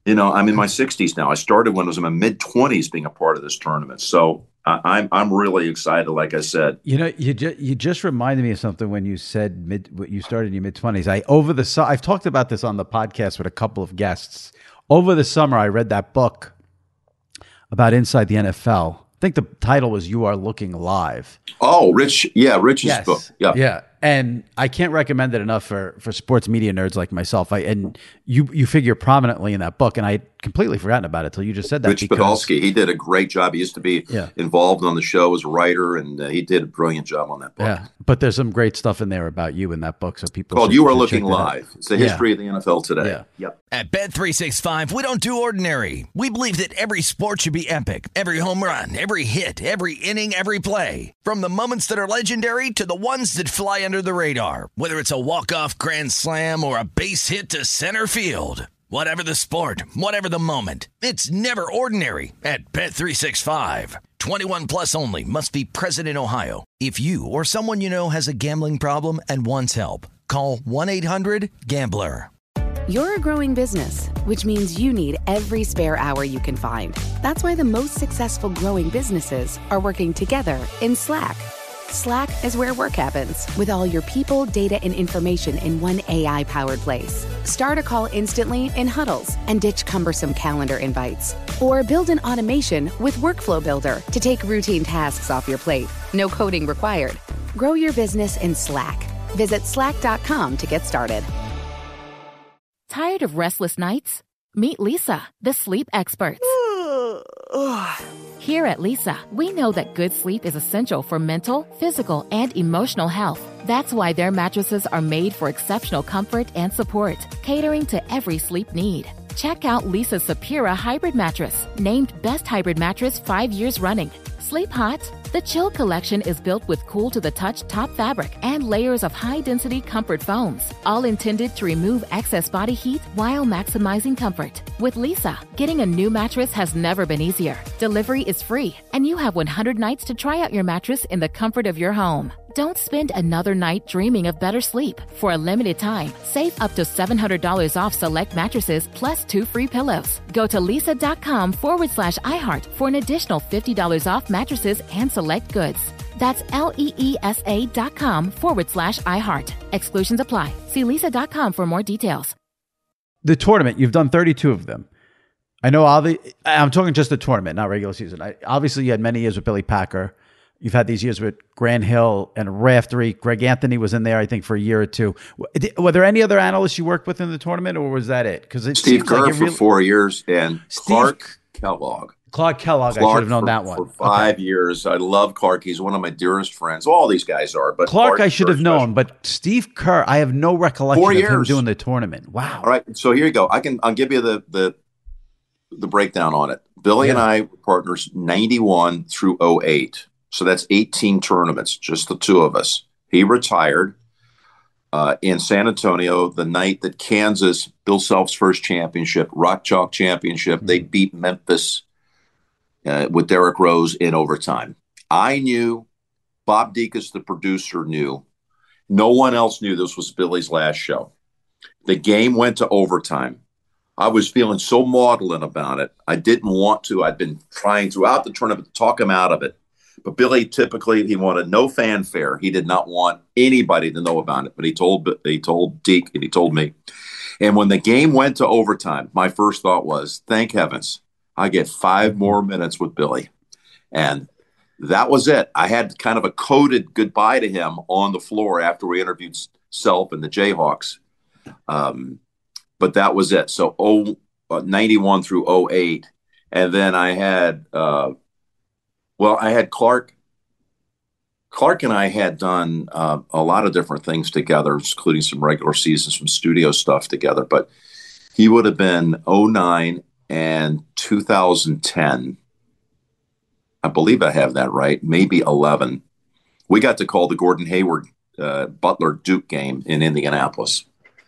You know, I'm in my sixties now. I started when I was in my mid twenties being a part of this tournament. So I, I'm I'm really excited. Like I said, you know, you just you just reminded me of something when you said mid. You started in your mid twenties. I over the su- I've talked about this on the podcast with a couple of guests. Over the summer, I read that book about inside the N F L. I think the title was "You Are Looking Live." Oh, Rich, yeah, Rich's yes. book, yeah, yeah. And I can't recommend it enough for, for sports media nerds like myself. I and you you figure prominently in that book, and I had completely forgotten about it till you just said that. Rich because, Podolsky, he did a great job. He used to be yeah. involved on the show as a writer, and uh, he did a brilliant job on that book. Yeah, but there's some great stuff in there about you in that book, so people called should, "You Are should Looking check that Live." out. It's the Yeah. history of the N F L today. Yeah. Yep. At Bet three sixty-five, we don't do ordinary. We believe that every sport should be epic. Every home run, every hit, every inning, every play. From the moments that are legendary to the ones that fly under the radar. Whether it's a walk-off grand slam or a base hit to center field. Whatever the sport, whatever the moment, it's never ordinary at Bet three sixty-five. twenty-one plus only. Must be present in Ohio. If you or someone you know has a gambling problem and wants help, call one eight hundred gambler. You're a growing business, which means you need every spare hour you can find. That's why the most successful growing businesses are working together in Slack. Slack is where work happens, with all your people, data, and information in one A I-powered place. Start a call instantly in huddles and ditch cumbersome calendar invites. Or build an automation with Workflow Builder to take routine tasks off your plate. No coding required. Grow your business in Slack. Visit slack dot com to get started. Tired of restless nights? Meet Lisa, the sleep experts. Here at Lisa, we know that good sleep is essential for mental, physical, and emotional health. That's why their mattresses are made for exceptional comfort and support, catering to every sleep need. Check out Lisa's Sapira Hybrid Mattress, named Best Hybrid Mattress five years running. Sleep hot? The Chill Collection is built with cool-to-the-touch top fabric and layers of high-density comfort foams, all intended to remove excess body heat while maximizing comfort. With Lisa, getting a new mattress has never been easier. Delivery is free, and you have one hundred nights to try out your mattress in the comfort of your home. Don't spend another night dreaming of better sleep. For a limited time, save up to seven hundred dollars off select mattresses plus two free pillows. Go to lisa.com forward slash iHeart for an additional fifty dollars off mattresses and select goods. That's L-E-E-S-A dot com forward slash iHeart. Exclusions apply. See lisa dot com for more details. The tournament, you've done thirty-two of them. I know all the, I'm talking just the tournament, not regular season. I, obviously, you had many years with Billy Packer. You've had these years with Grant Hill and Raftery. Greg Anthony was in there, I think, for a year or two. Were there any other analysts you worked with in the tournament, or was that it? Because Steve Kerr like for really, four years and Steve, Clark Kellogg. Clark Kellogg, Clark I should have known for, that one. For five okay. years. I love Clark. He's one of my dearest friends. All these guys are. But Clark, Clark I should have special. known. But Steve Kerr, I have no recollection Four of years. him doing the tournament. Wow. All right. So here you go. I can, I'll give you the, the, the breakdown on it. Billy yeah. and I were partners ninety-one through oh eight. So that's eighteen tournaments, just the two of us. He retired uh, in San Antonio the night that Kansas, Bill Self's first championship, Rock Chalk Championship, mm-hmm. they beat Memphis uh, with Derrick Rose in overtime. I knew, Bob Dekas, the producer, knew. No one else knew this was Billy's last show. The game went to overtime. I was feeling so maudlin about it. I didn't want to. I'd been trying throughout the tournament to talk him out of it. But Billy, typically, he wanted no fanfare. He did not want anybody to know about it. But he told he told Deke and he told me. And when the game went to overtime, my first thought was, thank heavens, I get five more minutes with Billy. And that was it. I had kind of a coded goodbye to him on the floor after we interviewed Self and the Jayhawks. Um, but that was it. So oh, uh, ninety-one through oh eight. And then I had... Uh, Well, I had Clark. Clark and I had done uh, a lot of different things together, including some regular seasons, some studio stuff together. But he would have been oh nine and two thousand ten. I believe I have that right. Maybe eleven. We got to call the Gordon Hayward uh, Butler Duke game in Indianapolis.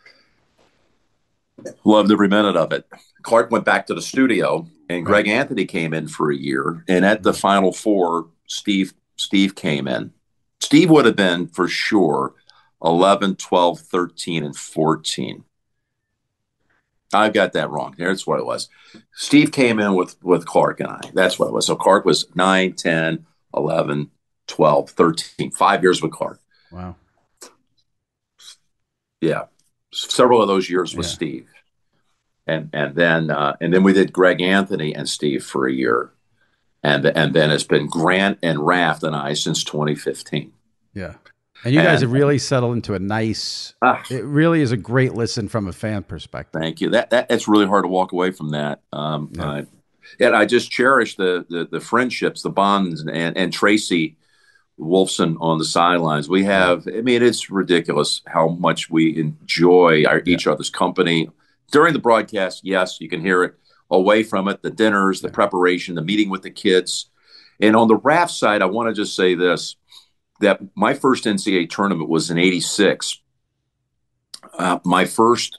Loved every minute of it. Clark went back to the studio. And Greg Anthony came in for a year. And at the Final Four, Steve Steve came in. Steve would have been, for sure, eleven, twelve, thirteen, and fourteen. I got that wrong. Here's what it was. Steve came in with, with Clark and I. That's what it was. So Clark was nine, ten, eleven, twelve, thirteen. Five years with Clark. Wow. Yeah. Several of those years with yeah. Steve. And and then uh, and then we did Greg Anthony and Steve for a year. And, and then it's been Grant and Raft and I since twenty fifteen. Yeah. And you and, guys have really settled into a nice, uh, it really is a great listen from a fan perspective. Thank you. That, that It's really hard to walk away from that. Um, yeah. uh, and I just cherish the, the, the friendships, the bonds, and, and Tracy Wolfson on the sidelines. We have, I mean, it's ridiculous how much we enjoy our, yeah. each other's company. During the broadcast, yes, you can hear it. Away from it, the dinners, the yeah. preparation, the meeting with the kids. And on the Raft side, I want to just say this. That my first N C double A tournament was in eighty-six. Uh, my first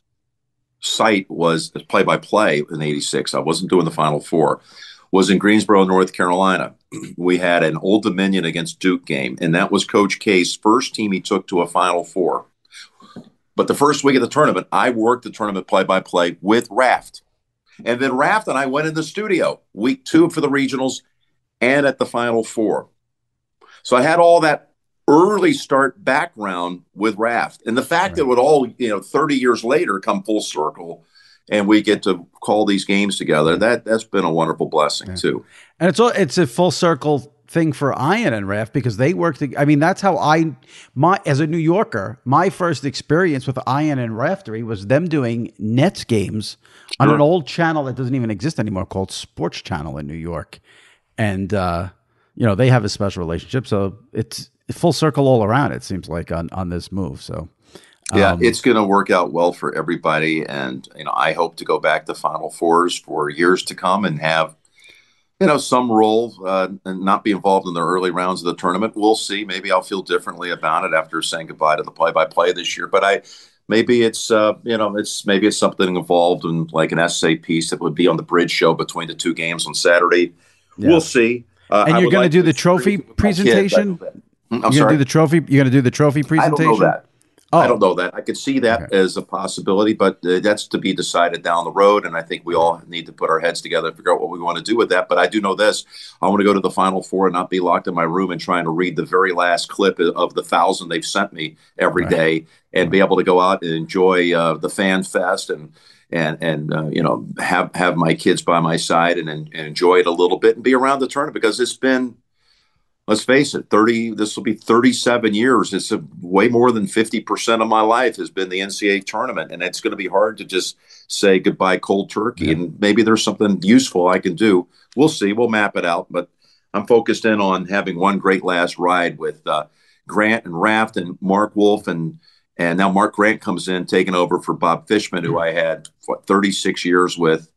site was play-by-play in eighty-six. I wasn't doing the Final Four. Was in Greensboro, North Carolina. We had an Old Dominion against Duke game, and that was Coach K's first team he took to a Final Four. But the first week of the tournament, I worked the tournament play-by-play with Raft. And then Raft and I went in the studio, week two for the regionals and at the Final Four. So I had all that early start background with Raft. And the fact right. that it would all, you know, thirty years later come full circle and we get to call these games together, that, that's been a wonderful blessing, yeah. too. And it's all, it's a full circle thing for Ian and Raft because they work together. I mean, that's how I, my as a New Yorker, my first experience with Ian and Raftery was them doing Nets games sure. on an old channel that doesn't even exist anymore called Sports Channel in New York. And, uh, you know, they have a special relationship. So it's full circle all around, it seems like, on, on this move. So, um, yeah, it's going to work out well for everybody. And, you know, I hope to go back to Final Fours for years to come and have, you know, some role uh, and not be involved in the early rounds of the tournament. We'll see. Maybe I'll feel differently about it after saying goodbye to the play-by-play this year. But I, maybe it's, uh, you know, it's maybe it's something involved in like an essay piece that would be on the bridge show between the two games on Saturday. Yeah. We'll see. Uh, and you're going like to do the trophy presentation? Kid, I'm you're going to do the trophy. You're going to do the trophy presentation. I don't know that. Oh. I don't know that. I could see that okay. as a possibility, but uh, that's to be decided down the road. And I think we all need to put our heads together and figure out what we want to do with that. But I do know this: I want to go to the Final Four and not be locked in my room and trying to read the very last clip of the thousand they've sent me every right. day, and right. be able to go out and enjoy uh, the fan fest and. and, and uh, you know, have, have my kids by my side and, and enjoy it a little bit and be around the tournament because it's been, let's face it, thirty, this will be thirty-seven years. It's a, way more than fifty percent of my life has been the N C double A tournament. And it's going to be hard to just say goodbye cold turkey. Yeah. And maybe there's something useful I can do. We'll see. We'll map it out. But I'm focused in on having one great last ride with uh, Grant and Raft and Mark Wolf and And now Mark Grant comes in, taking over for Bob Fishman, who I had what, thirty-six years with.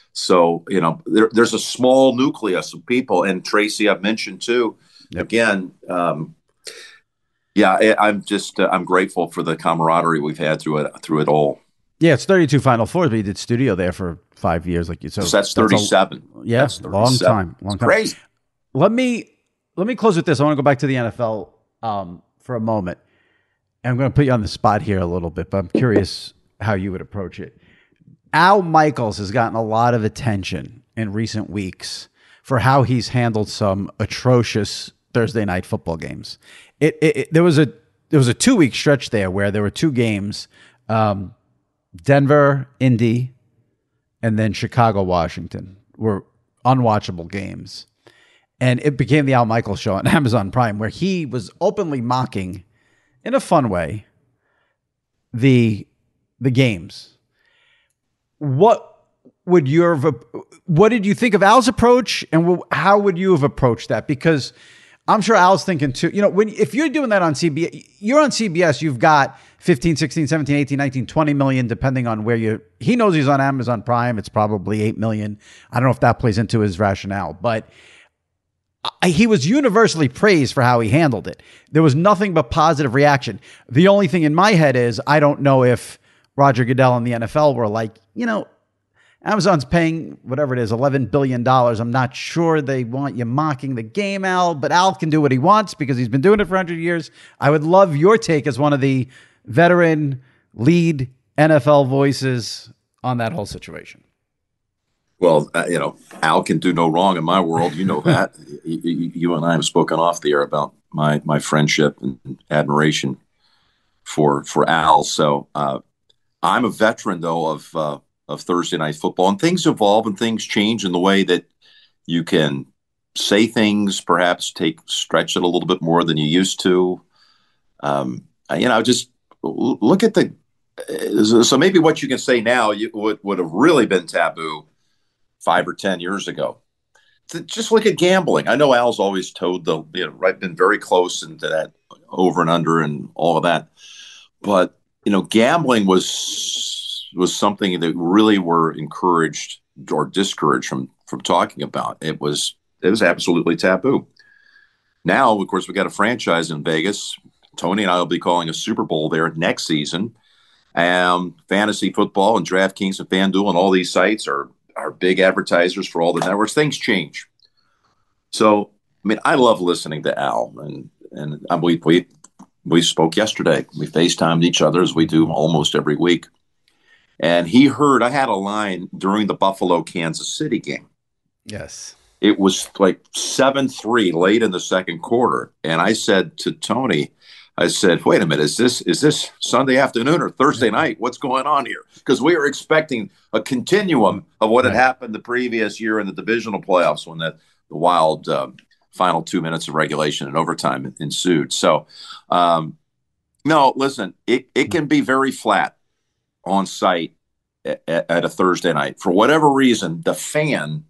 So, you know, there, there's a small nucleus of people. And Tracy, I've mentioned too, yep. again, um, yeah, I, I'm just, uh, I'm grateful for the camaraderie we've had through it, through it all. Yeah, it's thirty-two Final Fours, but you did studio there for five years. like you said. So that's thirty-seven. That's a, yeah, that's thirty-seven. long time. Long time. Crazy. Let me, let me close with this. I want to go back to the N F L um, for a moment. I'm going to put you on the spot here a little bit, but I'm curious how you would approach it. Al Michaels has gotten a lot of attention in recent weeks for how he's handled some atrocious Thursday night football games. It, it, it there was a there was a two week stretch there where there were two games, um, Denver, Indy, and then Chicago, Washington were unwatchable games, and it became the Al Michaels show on Amazon Prime, where he was openly mocking, in a fun way, the the games. What would your what did you think of Al's approach, and how would you have approached that? Because I'm sure Al's thinking too, you know, when if you're doing that on C B S, you're on C B S, you've got fifteen, sixteen, seventeen, eighteen, nineteen, twenty million, depending on where you he knows he's on Amazon Prime, it's probably eight million. I don't know if that plays into his rationale, but I, he was universally praised for how he handled it. There was nothing but positive reaction. The only thing in my head is I don't know if Roger Goodell and the N F L were like, you know, Amazon's paying whatever it is, eleven billion dollars. I'm not sure they want you mocking the game, Al, but Al can do what he wants because he's been doing it for one hundred years. I would love your take as one of the veteran lead N F L voices on that whole situation? Well, uh, you know, Al can do no wrong in my world. You know that. you, you and I have spoken off the air about my my friendship and admiration for for Al. So uh, I'm a veteran, though, of uh, of Thursday night football, and things evolve and things change in the way that you can say things, perhaps take stretch it a little bit more than you used to. Um, you know, just look at the. So maybe what you can say now you, would would have really been taboo five or ten years ago. Just look at gambling. I know Al's always told the, you know, right, been very close into that over and under and all of that. But, you know, gambling was, was something that really were encouraged or discouraged from, from talking about. It was, it was absolutely taboo. Now, of course, we got a franchise in Vegas. Tony and I will be calling a Super Bowl there next season. Um, fantasy football and DraftKings and FanDuel and all these sites are, are big advertisers for all the networks. Things change. So, I mean, I love listening to Al, and and um, we we we spoke yesterday. We FaceTimed each other as we do almost every week. And he heard I had a line during the Buffalo Kansas City game. Yes. It was like seven three late in the second quarter, and I said to Tony, I said, wait a minute, is this is this Sunday afternoon or Thursday night? What's going on here? Because we were expecting a continuum of what had happened the previous year in the divisional playoffs when the, the wild um, final two minutes of regulation and overtime ensued. So, um, no, listen, it, it can be very flat on site at, at a Thursday night. For whatever reason, the fan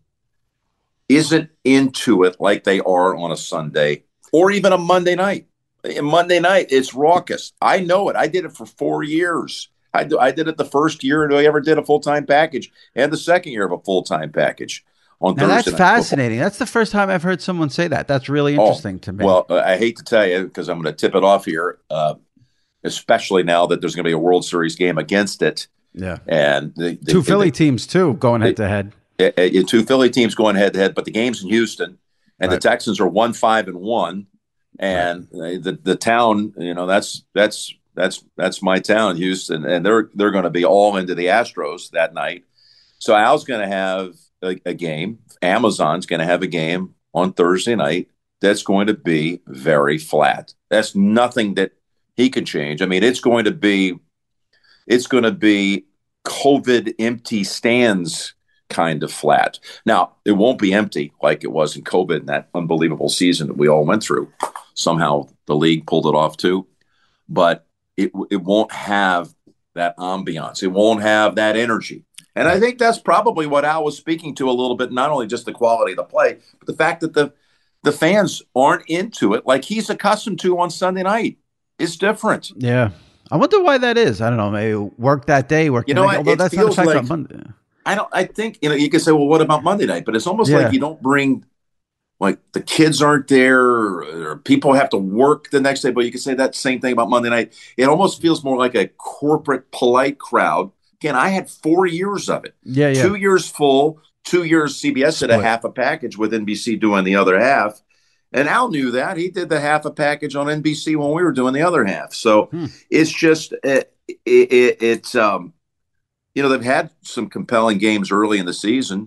isn't into it like they are on a Sunday or even a Monday night. Monday night, it's raucous. I know it. I did it for four years. I, do, I did it the first year I ever did a full-time package and the second year of a full-time package on now Thursday that's fascinating. Football. That's the first time I've heard someone say that. That's really interesting oh, to me. Well, I hate to tell you because I'm going to tip it off here, uh, especially now that there's going to be a World Series game against it. Yeah. And the, the, two Philly the, teams, too, going head-to-head. Uh, uh, two Philly teams going head-to-head, but the game's in Houston, and right. the Texans are one five and one. And right. the the town, you know, that's that's that's that's my town, Houston, and they're they're going to be all into the Astros that night. So Al's going to have a, a game. Amazon's going to have a game on Thursday night that's going to be very flat. That's nothing that he can change. I mean, it's going to be it's going to be COVID empty stands kind of flat. Now, it won't be empty like it was in COVID in that unbelievable season that we all went through. Somehow the league pulled it off too, but it it won't have that ambiance. It won't have that energy. And I think that's probably what Al was speaking to a little bit, not only just the quality of the play, but the fact that the, the fans aren't into it like he's accustomed to on Sunday night. It's different. Yeah. I wonder why that is. I don't know. Maybe work that day. Work you know, night, although it that's feels not like, on Monday. I don't. I think you know. You can say, "Well, what about Monday night?" But it's almost yeah. like you don't bring, like the kids aren't there, or people have to work the next day. But you can say that same thing about Monday night. It almost feels more like a corporate, polite crowd. Again, I had four years of it. Yeah, yeah. Two years full, two years C B S did a half a package with N B C doing the other half, and Al knew that. He did the half a package on N B C when we were doing the other half. So hmm. it's just it, it, it, it's. Um, You know, they've had some compelling games early in the season,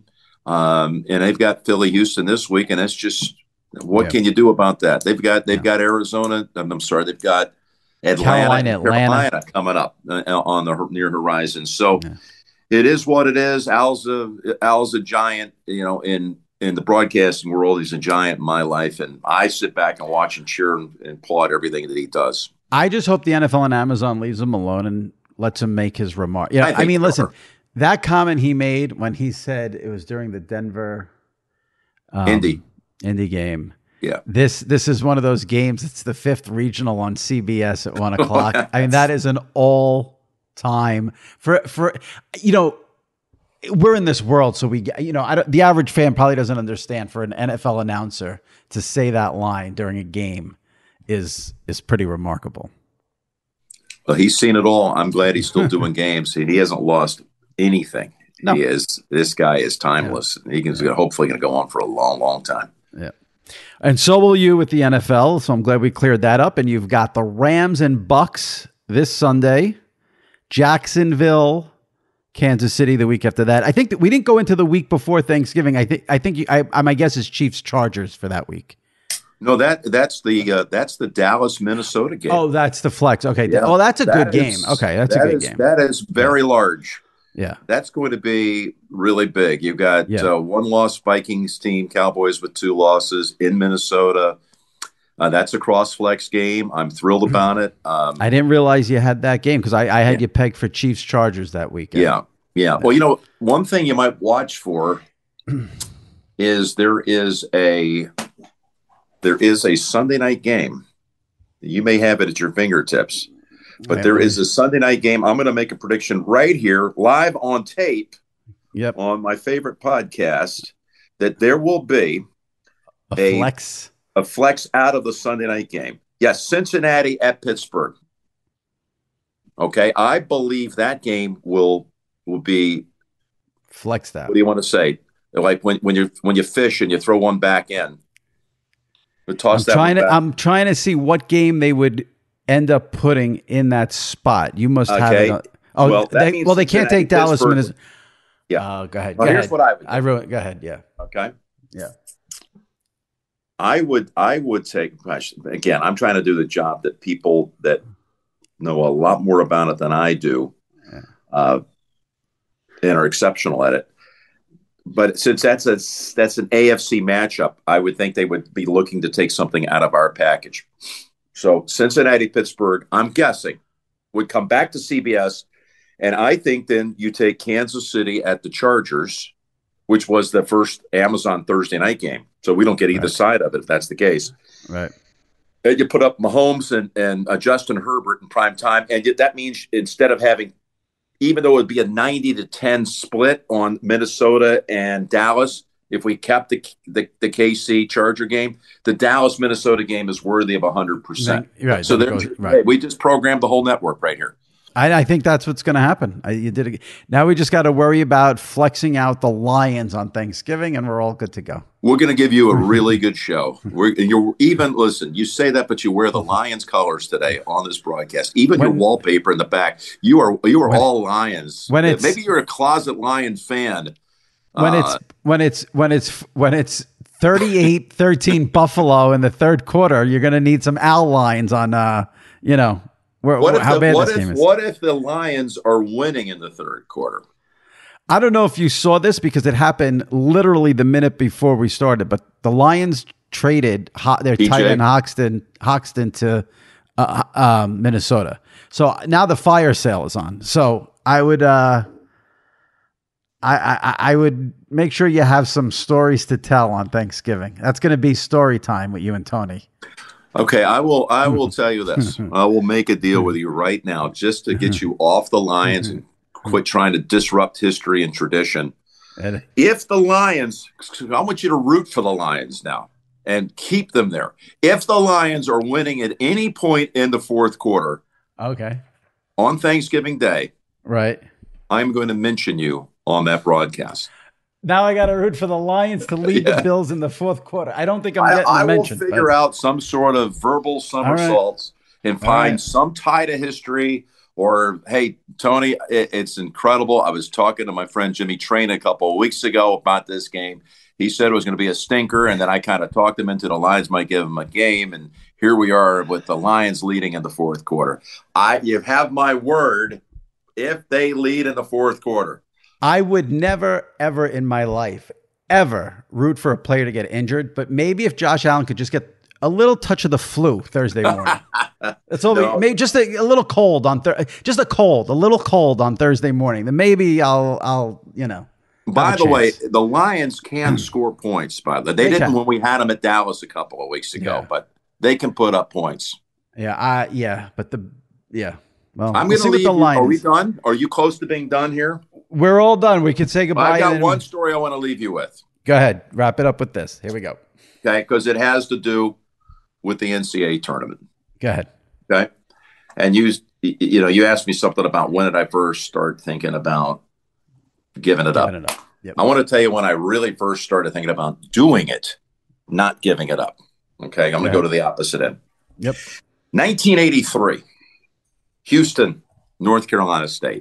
um, and they've got Philly, Houston this week, and it's just what yeah. can you do about that? They've got they've yeah. got Arizona. I'm, I'm sorry, they've got Atlanta, Carolina, Carolina coming up on the near horizon. So yeah. it is what it is. Al's a Al's a giant, you know, in in the broadcasting world. He's a giant in my life, and I sit back and watch and cheer and, and applaud everything that he does. I just hope the N F L and Amazon leaves him alone and lets him make his remark. Yeah, I, I mean, listen, that comment he made when he said it was during the Denver um, Indy Indy game. Yeah, this this is one of those games. It's the fifth regional on C B S at one o'clock. I mean, that is an all time for for you know. We're in this world, so we you know I don't, the average fan probably doesn't understand for an N F L announcer to say that line during a game is is pretty remarkable. Well, he's seen it all. I'm glad he's still doing games. He hasn't lost anything. No. He is. This guy is timeless. Yeah. He's yeah. hopefully going to go on for a long, long time. Yeah. And so will you with the N F L. So I'm glad we cleared that up. And you've got the Rams and Bucks this Sunday, Jacksonville, Kansas City the week after that. I think that we didn't go into the week before Thanksgiving. I think I think you, I, I my guess is Chiefs Chargers for that week. No, that that's the uh, that's the Dallas Minnesota game. Oh, that's the flex. Okay. Yeah, oh, that's a that good is, game. Okay, that's that a good is, game. That is very yeah. large. Yeah, that's going to be really big. You've got yeah. uh, one loss Vikings team, Cowboys with two losses in Minnesota. Uh, that's a cross flex game. I'm thrilled about it. Um, I didn't realize you had that game because I, I had yeah. you pegged for Chiefs Chargers that weekend. Yeah, yeah. Well, you know, one thing you might watch for is there is a there is a Sunday night game. You may have it at your fingertips, but there is a Sunday night game. I'm going to make a prediction right here, live on tape, yep. on my favorite podcast, that there will be a, a flex. A flex out of the Sunday night game. Yes, Cincinnati at Pittsburgh. Okay, I believe that game will will be flexed out. What do you want to say? Like when when you when you fish and you throw one back in. We toss I'm that trying one to. back. I'm trying to see what game they would end up putting in that spot. You must have okay. it. On, oh, well, they, well, they can't take Dallas. Minnesota. Yeah. Oh, go ahead. Well, go here's ahead. what I would. I wrote. Go ahead. Yeah. Okay. Yeah. I would I would take again, I'm trying to do the job that people that know a lot more about it than I do uh, and are exceptional at it. But since that's a that's an A F C matchup, I would think they would be looking to take something out of our package. So Cincinnati, Pittsburgh, I'm guessing, would come back to C B S. And I think then you take Kansas City at the Chargers, which was the first Amazon Thursday night game. So we don't get either right. side of it if that's the case. Right. And you put up Mahomes and, and uh, Justin Herbert in prime time. And yet that means instead of having, even though it would be a ninety to ten split on Minnesota and Dallas, if we kept the, the, the K C Charger game, the Dallas Minnesota game is worthy of one hundred percent. Right. So goes, right. we just programmed the whole network right here. I, I think that's what's going to happen. I, you did it. Now we just got to worry about flexing out the Lions on Thanksgiving, and we're all good to go. We're going to give you a really good show. We're, you're even listen. You say that, but you wear the Lions colors today on this broadcast. Even when, your wallpaper in the back, you are you are when, all Lions. When it's, maybe you're a closet Lions fan. When uh, it's when it's when it's when it's thirty-eight thirteen Buffalo in the third quarter, you're going to need some Al lines on. Uh, you know. Where, what, if how the, bad what, this if, game is. what if the Lions are winning in the third quarter? I don't know if you saw this because it happened literally the minute before we started, but the Lions traded Ho- their P J? tight end Hoxton, Hoxton to uh, um, Minnesota. So now the fire sale is on. So I would, uh, I, I, I would make sure you have some stories to tell on Thanksgiving. That's going to be story time with you and Tony. Okay, I will. I will tell you this. I will make a deal with you right now, just to get you off the Lions and quit trying to disrupt history and tradition. If the Lions, I want you to root for the Lions now and keep them there. If the Lions are winning at any point in the fourth quarter, okay, on Thanksgiving Day, right, I'm going to mention you on that broadcast. Now I got to root for the Lions to lead yeah. the Bills in the fourth quarter. I don't think I'm getting I, I mentioned. I will figure but... out some sort of verbal somersaults right. and find right. some tie to history. Or, hey, Tony, it, it's incredible. I was talking to my friend Jimmy Train a couple of weeks ago about this game. He said it was going to be a stinker, and then I kind of talked him into the Lions might give him a game. And here we are with the Lions leading in the fourth quarter. I, you have my word if they lead in the fourth quarter. I would never, ever in my life, ever root for a player to get injured. But maybe if Josh Allen could just get a little touch of the flu Thursday morning. That's all. No. Maybe just a, a little cold on Thursday. Just a cold, a little cold on Thursday morning. Then maybe I'll, I'll, you know. By the chance. way, the Lions can score points. By the way, they, they didn't can. when we had them at Dallas a couple of weeks ago, yeah. but they can put up points. Yeah, I yeah, but the yeah. Well, I'm we'll going to leave. The you, are we done? Are you close to being done here? We're all done. We can say goodbye. I got one story I want to leave you with. Go ahead. Wrap it up with this. Here we go. Okay, because it has to do with the N C A A tournament. Go ahead. Okay. And you, you know, you asked me something about when did I first start thinking about giving it giving up. It up. Yep. I want to tell you when I really first started thinking about doing it, not giving it up. Okay. I'm going to go to the opposite end. Yep. nineteen eighty-three, Houston, North Carolina State.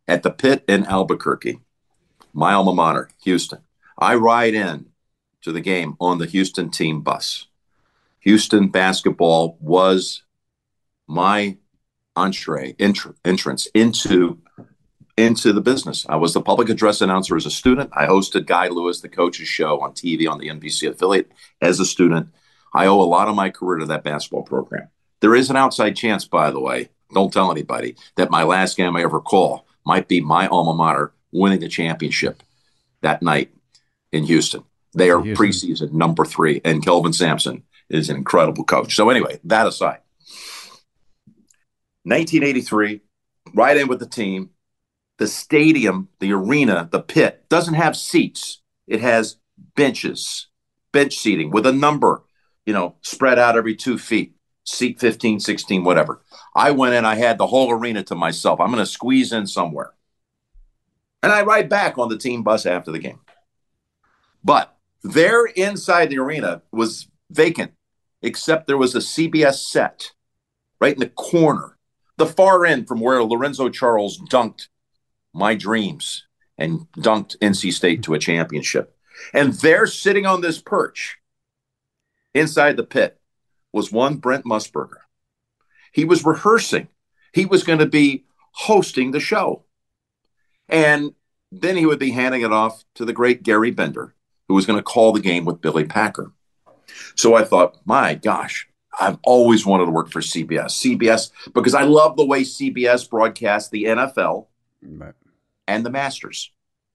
at the Pit in Albuquerque, my alma mater, Houston. I ride in to the game on the Houston team bus. Houston basketball was my entree, entr- entrance into, into the business. I was the public address announcer as a student. I hosted Guy Lewis, the coach's show on T V on the N B C affiliate as a student. I owe a lot of my career to that basketball program. There is an outside chance, by the way, don't tell anybody, that my last game I ever call might be my alma mater winning the championship that night in Houston. They are Houston. Preseason number three, and Kelvin Sampson is an incredible coach. So anyway, that aside, nineteen eighty-three, right in with the team. The stadium, the arena, the Pit doesn't have seats. It has benches, bench seating with a number, you know, spread out every two feet, seat fifteen, sixteen, whatever. I went in, I had the whole arena to myself. I'm going to squeeze in somewhere. And I ride back on the team bus after the game. But there inside the arena was vacant, except there was a C B S set right in the corner, the far end from where Lorenzo Charles dunked my dreams and dunked N C State to a championship. And there sitting on this perch inside the Pit was one Brent Musburger. He was rehearsing. He was going to be hosting the show. And then he would be handing it off to the great Gary Bender, who was going to call the game with Billy Packer. So I thought, my gosh, I've always wanted to work for C B S. C B S, because I love the way C B S broadcast the N F L right. and the Masters.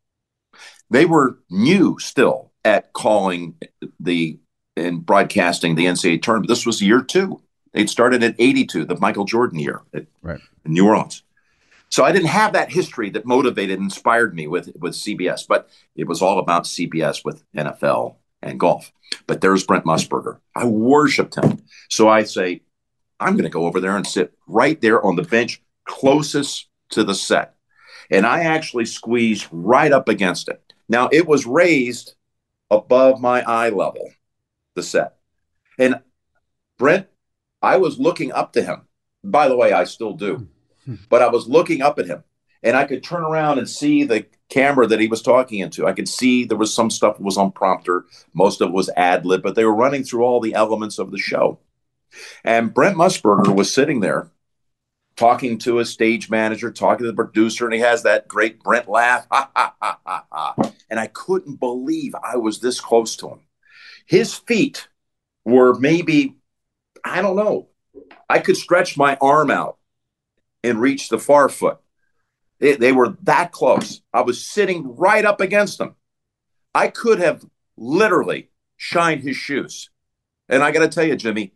They were new still at calling the and broadcasting the N C double A tournament. This was year two. They'd started at eighty-two, the Michael Jordan year at, right. in New Orleans. So I didn't have that history that motivated and inspired me with, with C B S, but it was all about C B S with N F L and golf. But there's Brent Musburger. I worshiped him. So I say, I'm going to go over there and sit right there on the bench closest to the set. And I actually squeezed right up against it. Now, it was raised above my eye level, the set. And Brent, I was looking up to him. By the way, I still do. But I was looking up at him, and I could turn around and see the camera that he was talking into. I could see there was some stuff that was on prompter. Most of it was ad-lib, but they were running through all the elements of the show. And Brent Musburger was sitting there talking to his stage manager, talking to the producer, and he has that great Brent laugh. Ha, ha, ha, ha, ha. And I couldn't believe I was this close to him. His feet were maybe, I don't know, I could stretch my arm out and reach the far foot. They, they were that close. I was sitting right up against them. I could have literally shined his shoes. And I got to tell you, Jimmy.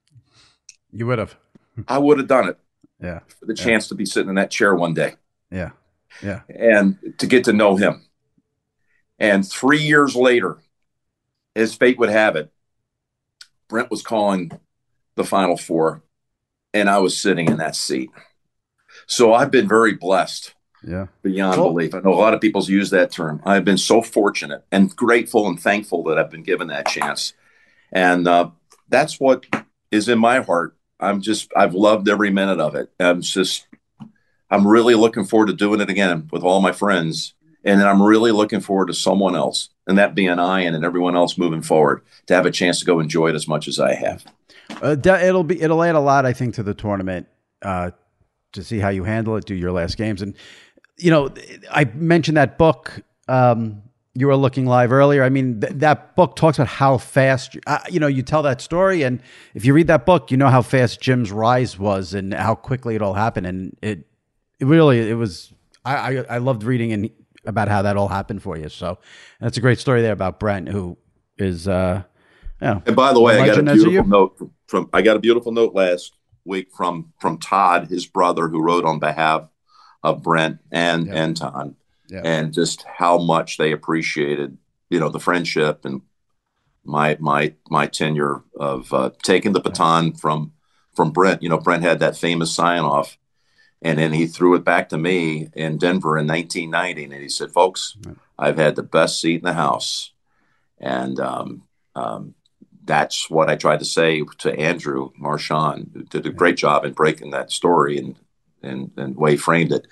You would have. I would have done it. Yeah. For the yeah. chance to be sitting in that chair one day. Yeah. Yeah. And to get to know him. And three years later, as fate would have it, Brent was calling the Final Four, and I was sitting in that seat. So I've been very blessed, yeah, beyond well, belief. I know a lot of people use that term. I've been so fortunate and grateful and thankful that I've been given that chance. And uh, that's what is in my heart. I'm just, I've loved every minute of it. I'm just, I'm really looking forward to doing it again with all my friends. And then I'm really looking forward to someone else, and that being Ian and everyone else moving forward, to have a chance to go enjoy it as much as I have. Uh, it'll be, it'll add a lot, I think, to the tournament, uh, to see how you handle it, do your last games. And, you know, I mentioned that book, um, You Were Looking Live earlier. I mean, th- that book talks about how fast, uh, you know, you tell that story. And if you read that book, you know how fast Jim's rise was and how quickly it all happened. And it, it really, it was, I, I, I loved reading and about how that all happened for you. So that's a great story there about Brent, who is, uh, you know, and by the way, I got a beautiful note from, from, I got a beautiful note last week from from Todd, his brother, who wrote on behalf of Brent and yeah. and Todd, yeah. and just how much they appreciated, you know, the friendship and my my my tenure of uh, taking the baton yeah. from from Brent. You know, Brent had that famous sign off, and then he threw it back to me in Denver in nineteen ninety, and he said, "Folks, yeah. I've had the best seat in the house," and um, um, that's what I tried to say to Andrew Marchand, who did a great job in breaking that story and and and way framed it.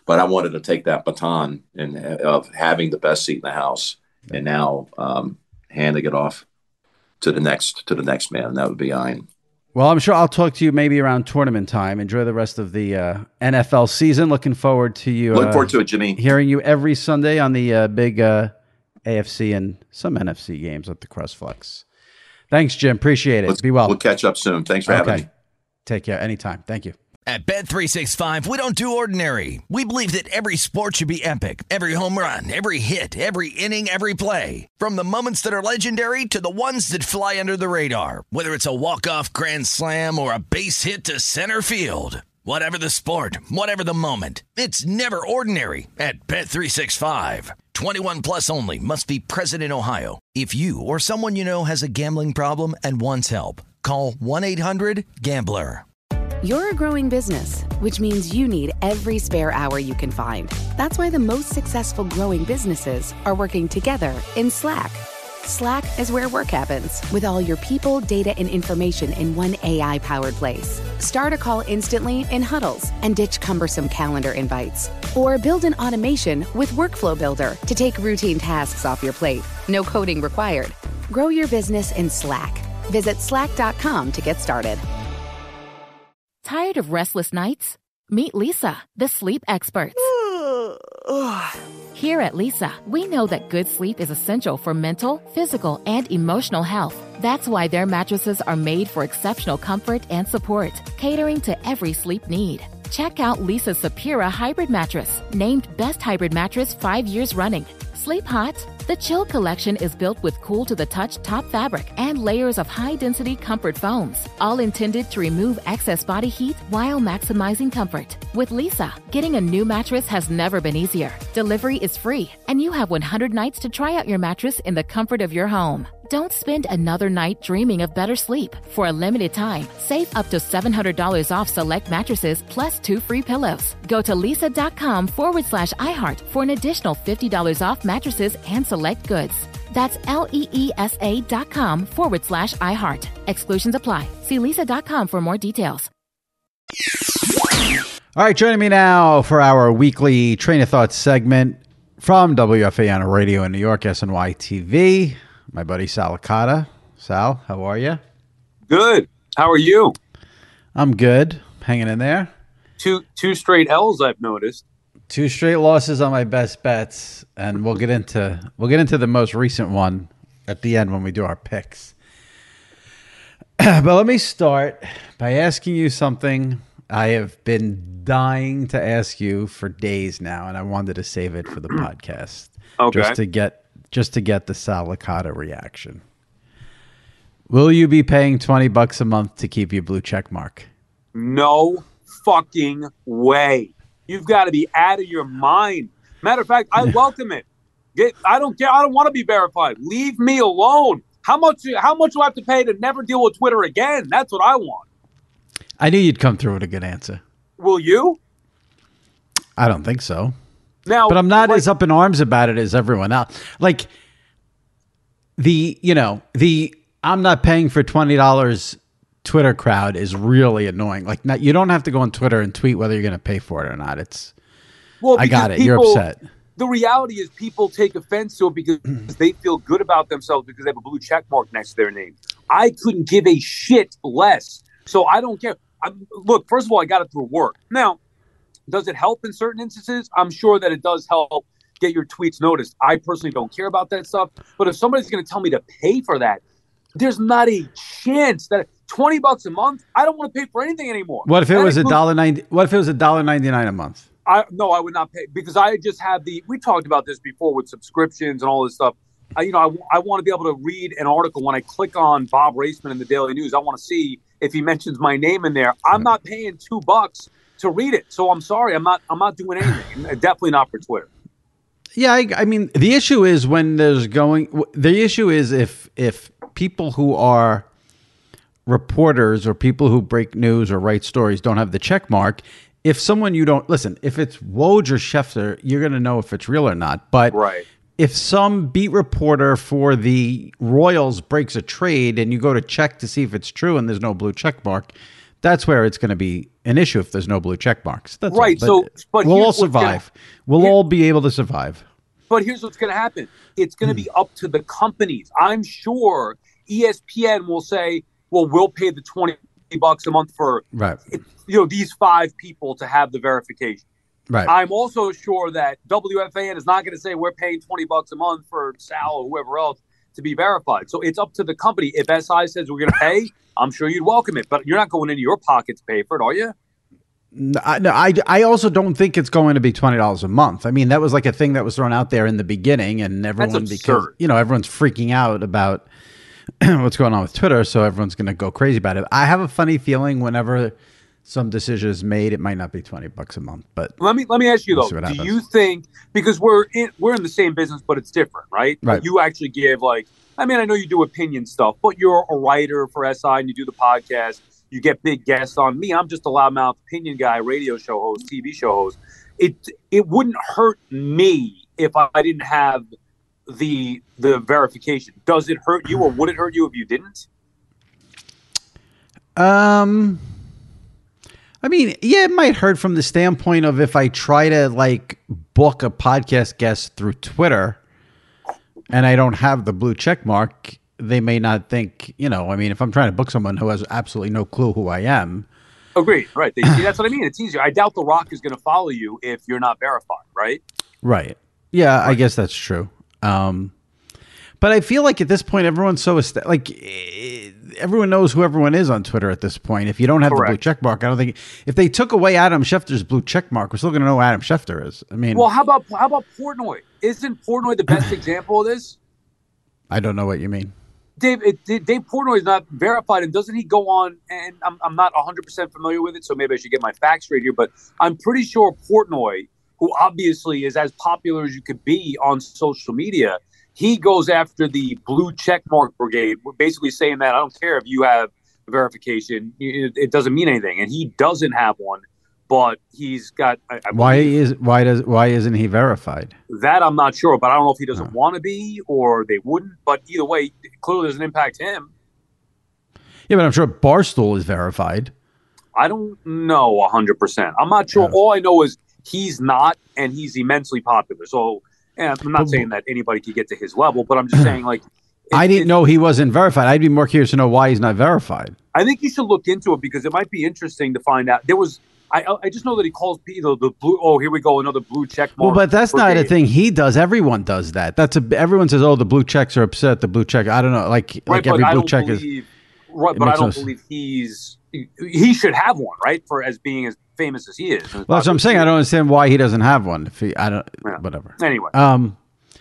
but I wanted to take that baton and of having the best seat in the house, and now um, handing it off to the next to the next man. That would be Ian. Well, I'm sure I'll talk to you maybe around tournament time. Enjoy the rest of the uh, N F L season. Looking forward to you. Looking uh, forward to it, Jimmy. Hearing you every Sunday on the uh, big uh, A F C and some N F C games at the CrossFlex. Thanks, Jim. Appreciate it. Let's, Be well. We'll catch up soon. Thanks for okay. having me. Take care. Anytime. Thank you. At Bet three sixty-five, we don't do ordinary. We believe that every sport should be epic. Every home run, every hit, every inning, every play. From the moments that are legendary to the ones that fly under the radar. Whether it's a walk-off grand slam or a base hit to center field. Whatever the sport, whatever the moment. It's never ordinary at Bet three sixty-five. twenty-one plus only. Must be present in Ohio. If you or someone you know has a gambling problem and wants help, call one eight hundred gambler. You're a growing business, which means you need every spare hour you can find. That's why the most successful growing businesses are working together in Slack. Slack is where work happens, with all your people, data, and information in one A I-powered place. Start a call instantly in huddles and ditch cumbersome calendar invites. Or build an automation with Workflow Builder to take routine tasks off your plate. No coding required. Grow your business in Slack. Visit slack dot com to get started. Tired of restless nights? Meet Lisa, the sleep experts. Here at Lisa, we know that good sleep is essential for mental, physical, and emotional health. That's why their mattresses are made for exceptional comfort and support, catering to every sleep need. Check out Lisa's Sapira Hybrid Mattress, named Best Hybrid Mattress five years running. Sleep hot? The Chill Collection is built with cool-to-the-touch top fabric and layers of high-density comfort foams, all intended to remove excess body heat while maximizing comfort. With Lisa, getting a new mattress has never been easier. Delivery is free, and you have one hundred nights to try out your mattress in the comfort of your home. Don't spend another night dreaming of better sleep. For a limited time, save up to seven hundred dollars off select mattresses plus two free pillows. Go to lisa.com forward slash iHeart for an additional fifty dollars off mattresses and select goods. That's L-E-E-S-A dot com forward slash iHeart. Exclusions apply. See lisa.com for more details. All right, joining me now for our weekly Train of Thought segment from W F A N Radio in New York, S N Y T V. My buddy Sal Licata. Sal, how are you? Good. How are you? I'm good. Hanging in there. Two two straight L's I've noticed. Two straight losses on my best bets, and we'll get into we'll get into the most recent one at the end when we do our picks. But let me start by asking you something I have been dying to ask you for days now, and I wanted to save it for the podcast. Okay. Just to get just to get the Sal Licata reaction. Will you be paying twenty bucks a month to keep your blue check mark? No fucking way. You've got to be out of your mind. Matter of fact, I welcome it. Get, I don't care. I don't want to be verified. Leave me alone. How much How much do I have to pay to never deal with Twitter again? That's what I want. I knew you'd come through with a good answer. Will you? I don't think so. Now, but I'm not like, as up in arms about it as everyone else. Like the, you know, the I'm not paying for twenty dollars Twitter crowd is really annoying. Like, not, you don't have to go on Twitter and tweet whether you're going to pay for it or not. It's, well, I got it. People, you're upset. The reality is people take offense to it because they feel good about themselves because they have a blue check mark next to their name. I couldn't give a shit less. So I don't care. I, look, first of all, I got it through work. Now, does it help in certain instances? I'm sure that it does help get your tweets noticed. I personally don't care about that stuff. But if somebody's going to tell me to pay for that, there's not a chance that twenty bucks a month, I don't want to pay for anything anymore. What if it that was a includes, dollar ninety? What if it was a dollar ninety nine a month? I no, I would not pay because I just have the. We talked about this before with subscriptions and all this stuff. I, you know, I, I want to be able to read an article when I click on Bob Raceman in the Daily News. I want to see if he mentions my name in there. I'm not paying two bucks to read it, so I'm sorry. I'm not. I'm not doing anything. Definitely not for Twitter. Yeah, I, I mean, the issue is when there's going. The issue is if if people who are reporters or people who break news or write stories don't have the check mark. If someone you don't listen, if it's Woj or Schefter, you're going to know if it's real or not. But right. if some beat reporter for the Royals breaks a trade and you go to check to see if it's true and there's no blue check mark, That's where it's going to be an issue if there's no blue check marks. That's right. all. But so, but we'll all here's what's gonna- survive. We'll here- all be able to survive. But here's what's going to happen. It's going to be up to the companies. I'm sure E S P N will say, well, we'll pay the twenty bucks a month for Right. you know these five people to have the verification. Right. I'm also sure that W F A N is not going to say we're paying twenty bucks a month for Sal or whoever else to be verified. So it's up to the company. If S I says we're going to pay, I'm sure you'd welcome it. But you're not going into your pocket to pay for it, are you? No, I, no, I, I also don't think it's going to be twenty dollars a month. I mean, that was like a thing that was thrown out there in the beginning, and everyone, That's because, absurd. you know, everyone's freaking out about what's going on with Twitter, so everyone's going to go crazy about it. I have a funny feeling whenever some decision is made, it might not be twenty bucks a month. But Let me let me ask you We'll though. see what Do happens. you think, because we're in we're in the same business, but it's different, right? Right. You actually give like, I mean, I know you do opinion stuff, but you're a writer for S I and you do the podcast. You get big guests on. Me, I'm just a loudmouth opinion guy, radio show host, T V show host. It it wouldn't hurt me if I didn't have the the verification. Does it hurt you, or would it hurt you if you didn't? Um, I mean, yeah, it might hurt from the standpoint of if I try to like book a podcast guest through Twitter and I don't have the blue check mark, they may not think, you know, I mean, if I'm trying to book someone who has absolutely no clue who I am. Agreed. Right. They, see, that's what I mean. It's easier. I doubt The Rock is going to follow you if you're not verified, right? Right. Yeah, I guess that's true. Um, but I feel like at this point, everyone's so est- like eh, everyone knows who everyone is on Twitter at this point. If you don't have the blue Correct. check mark, I don't think if they took away Adam Schefter's blue check mark, we're still going to know who Adam Schefter is. I mean, Well, how about how about Portnoy? Isn't Portnoy the best example of this? I don't know what you mean. Dave, it, Dave Dave Portnoy is not verified, and doesn't he go on? And I'm, I'm not one hundred percent familiar with it, so maybe I should get my facts straight here. But I'm pretty sure Portnoy, who obviously is as popular as you could be on social media, he goes after the blue check mark brigade, basically saying that I don't care if you have verification, it, it doesn't mean anything, and he doesn't have one. But he's got. I, I Why believe- is why does why isn't he verified? that I'm not sure, but I don't know if he doesn't want to be or they wouldn't. But either way, it clearly doesn't impact him. Yeah, but I'm sure Barstool is verified. I don't know one hundred percent. I'm not sure. All I know is he's not, and he's immensely popular. So, and I'm not saying that anybody could get to his level, but I'm just saying, like, it- I didn't it- know he wasn't verified. I'd be more curious to know why he's not verified. I think you should look into it because it might be interesting to find out. There was, I, I just know that he calls people the blue. Oh, here we go, another blue check mark. Well, but that's not a brigade. thing he does. Everyone does that. That's a everyone says, "Oh, the blue checks are upset." The blue check. I don't know. Like Right, like but every I blue don't check is. believe, right, it but I makes no don't s- believe he's. He, he should have one, right? For as being as famous as he is. Well, that's what I'm saying. I don't understand why he doesn't have one. If he, I don't. Yeah. Whatever. Anyway, Um.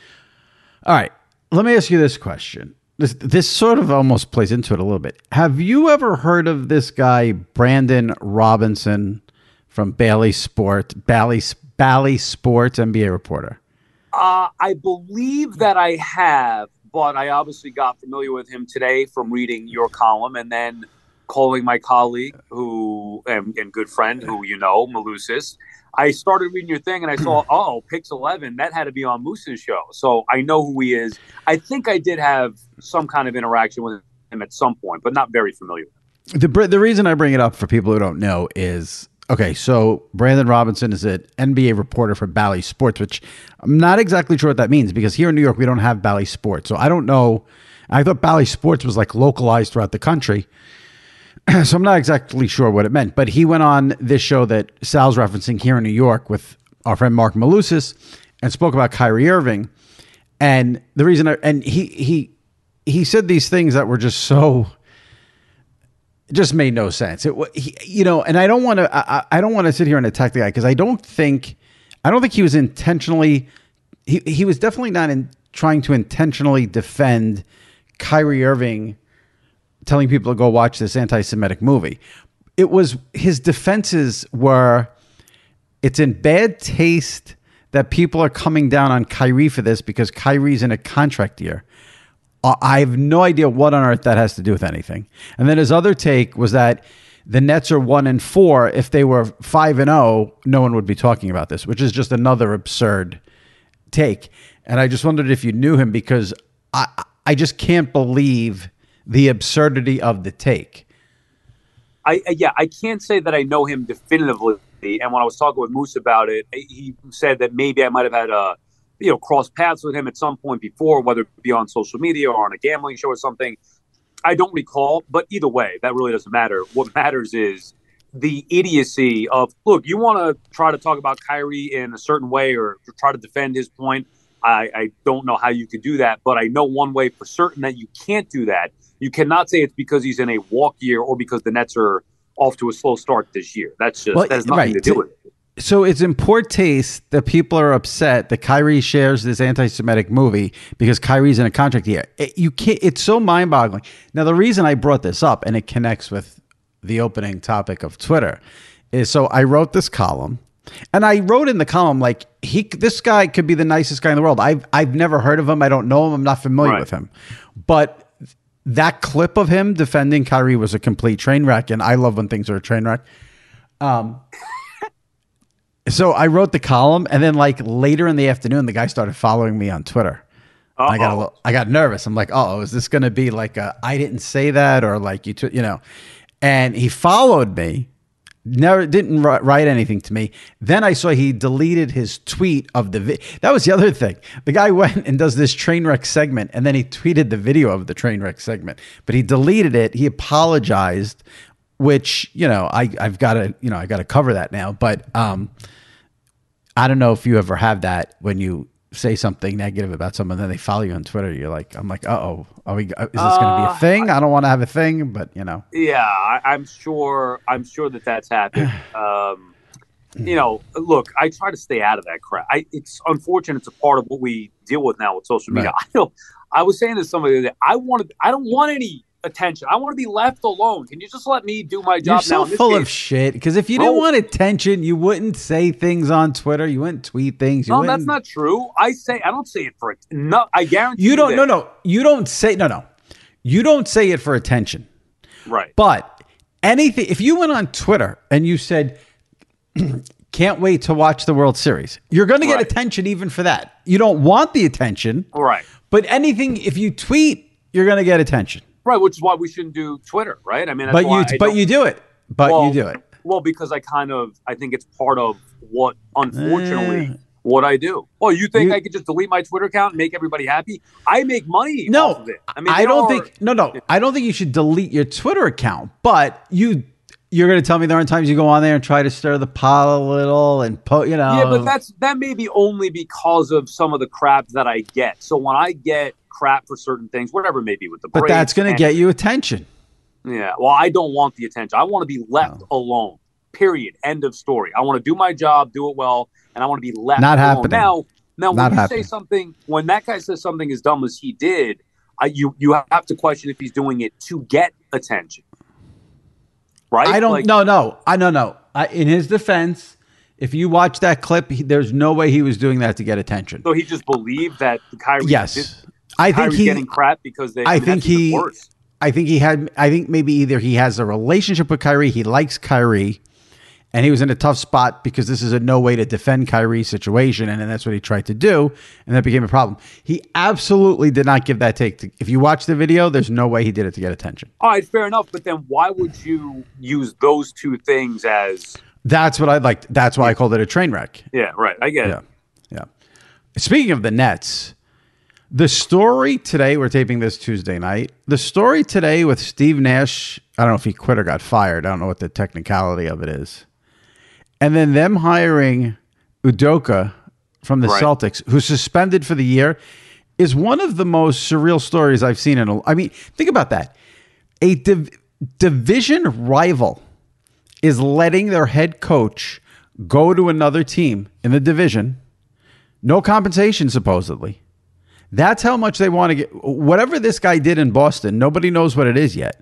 All right. Let me ask you this question. This this sort of almost plays into it a little bit. Have you ever heard of this guy Brandon Robinson from Bailey Sport, Bally Bally Sports, N B A reporter? Uh, I believe that I have, but I obviously got familiar with him today from reading your column and then calling my colleague who and, and good friend who you know, Malusis. I started reading your thing and I saw, oh, Pix eleven, that had to be on Moose's show. So I know who he is. I think I did have some kind of interaction with him at some point, but not very familiar. The br- the reason I bring it up for people who don't know is okay. So Brandon Robinson is an N B A reporter for Bally Sports, which I'm not exactly sure what that means because here in New York we don't have Bally Sports, so I don't know. I thought Bally Sports was like localized throughout the country, so I'm not exactly sure what it meant. But he went on this show that Sal's referencing here in New York with our friend Mark Malusis and spoke about Kyrie Irving, and the reason I, and he he he said these things that were just so. It just made no sense. It, wa- he, you know, and I don't want to. I, I don't want to sit here and attack the guy because I don't think. I don't think he was intentionally. He he was definitely not in trying to intentionally defend Kyrie Irving, telling people to go watch this anti-Semitic movie. It was his defenses were. It's in bad taste that people are coming down on Kyrie for this because Kyrie's in a contract year. Uh, I have no idea what on earth that has to do with anything. And then his other take was that the Nets are one and four. If they were five and zero, no one would be talking about this, which is just another absurd take. And I just wondered if you knew him because I I just can't believe the absurdity of the take. I, I yeah, I can't say that I know him definitively. And when I was talking with Moose about it, he said that maybe I might have had a, you know, cross paths with him at some point before, whether it be on social media or on a gambling show or something. I don't recall, but either way, that really doesn't matter. What matters is the idiocy of, look, you want to try to talk about Kyrie in a certain way or try to defend his point. I, I don't know how you could do that, but I know one way for certain that you can't do that. You cannot say it's because he's in a walk year or because the Nets are off to a slow start this year. That's just, well, that has nothing right. to do with it. So it's in poor taste that people are upset that Kyrie shares this anti-Semitic movie because Kyrie's in a contract year. It, you can't. It's so mind-boggling. Now, the reason I brought this up, and it connects with the opening topic of Twitter, is so I wrote this column, and I wrote in the column like he, this guy could be the nicest guy in the world. I've I've never heard of him. I don't know him. I'm not familiar right. with him, but that clip of him defending Kyrie was a complete train wreck, and I love when things are a train wreck. Um. So I wrote the column, and then like later in the afternoon, the guy started following me on Twitter. I got a little, I got nervous. I'm like, oh, is this going to be like a, I didn't say that, or like you, t- you know? And he followed me, never didn't r- write anything to me. Then I saw he deleted his tweet of the. Vi- that was the other thing. The guy went and does this train wreck segment, and then he tweeted the video of the train wreck segment, but he deleted it. He apologized, which you know I I've got to you know I got to cover that now, but um. I don't know if you ever have that when you say something negative about someone, then they follow you on Twitter. You're like, I'm like, uh oh, are we? Is this uh, going to be a thing? I, I don't want to have a thing, but you know. Yeah, I, I'm sure. I'm sure that that's happened. Um, you know, look, I try to stay out of that crap. I, it's unfortunate. It's a part of what we deal with now with social media. Right. I know. I was saying to somebody that I wanted. I don't want any attention. I want to be left alone. Can you just let me do my job? You're now? so full case? of shit. Because if you didn't oh. want attention, you wouldn't say things on Twitter. You wouldn't tweet things. You no, wouldn't... that's not true. I say I don't say it for it. No, I guarantee you don't. You no, no. You don't say no, no. You don't say it for attention. Right. But anything. If you went on Twitter and you said, "Can't wait to watch the World Series," you're going to get right. attention even for that. You don't want the attention. Right. But anything. If you tweet, you're going to get attention. Right, which is why we shouldn't do Twitter, right? I mean, that's but why you, I but you do it. But well, you do it. Well, because I kind of, I think it's part of what, unfortunately, uh, what I do. Oh, you think you, I could just delete my Twitter account and make everybody happy? I make money no, off of it. I mean, I don't are, think. No, no, I don't think you should delete your Twitter account. But you, you're going to tell me there aren't times you go on there and try to stir the pot a little and po- you know. Yeah, but that's that may be only because of some of the crap that I get. So when I get crap for certain things, whatever it may be with the but Braves, that's going to get you attention. Yeah, well, I don't want the attention. I want to be left no. alone. Period. End of story. I want to do my job, do it well, and I want to be left Not alone. Happening. Now, now, when Not you happening. say something, when that guy says something as dumb as he did, I, you you have to question if he's doing it to get attention. Right? I don't. Like, no, no. I no, no. I, in his defense, if you watch that clip, he, there's no way he was doing that to get attention. So he just believed that Kyrie. Yes, did, I think Kyrie's he getting crap because they. I, I mean, think he. Worse. I think he had. I think maybe either he has a relationship with Kyrie, he likes Kyrie, and he was in a tough spot because this is a no way to defend Kyrie situation, and then that's what he tried to do, and that became a problem. He absolutely did not give that take. To, if you watch the video, there's no way he did it to get attention. All right, fair enough. But then why would you use those two things as? That's what I'd like. That's why I called it a train wreck. Yeah, right. I get yeah. it. Yeah. Speaking of the Nets. The story today, we're taping this Tuesday night. The story today with Steve Nash, I don't know if he quit or got fired. I don't know what the technicality of it is. And then them hiring Udoka from the right. Celtics, who's suspended for the year, is one of the most surreal stories I've seen in a... I mean, think about that. A div- division rival is letting their head coach go to another team in the division. No compensation, supposedly. That's how much they want to get. Whatever this guy did in Boston, nobody knows what it is yet.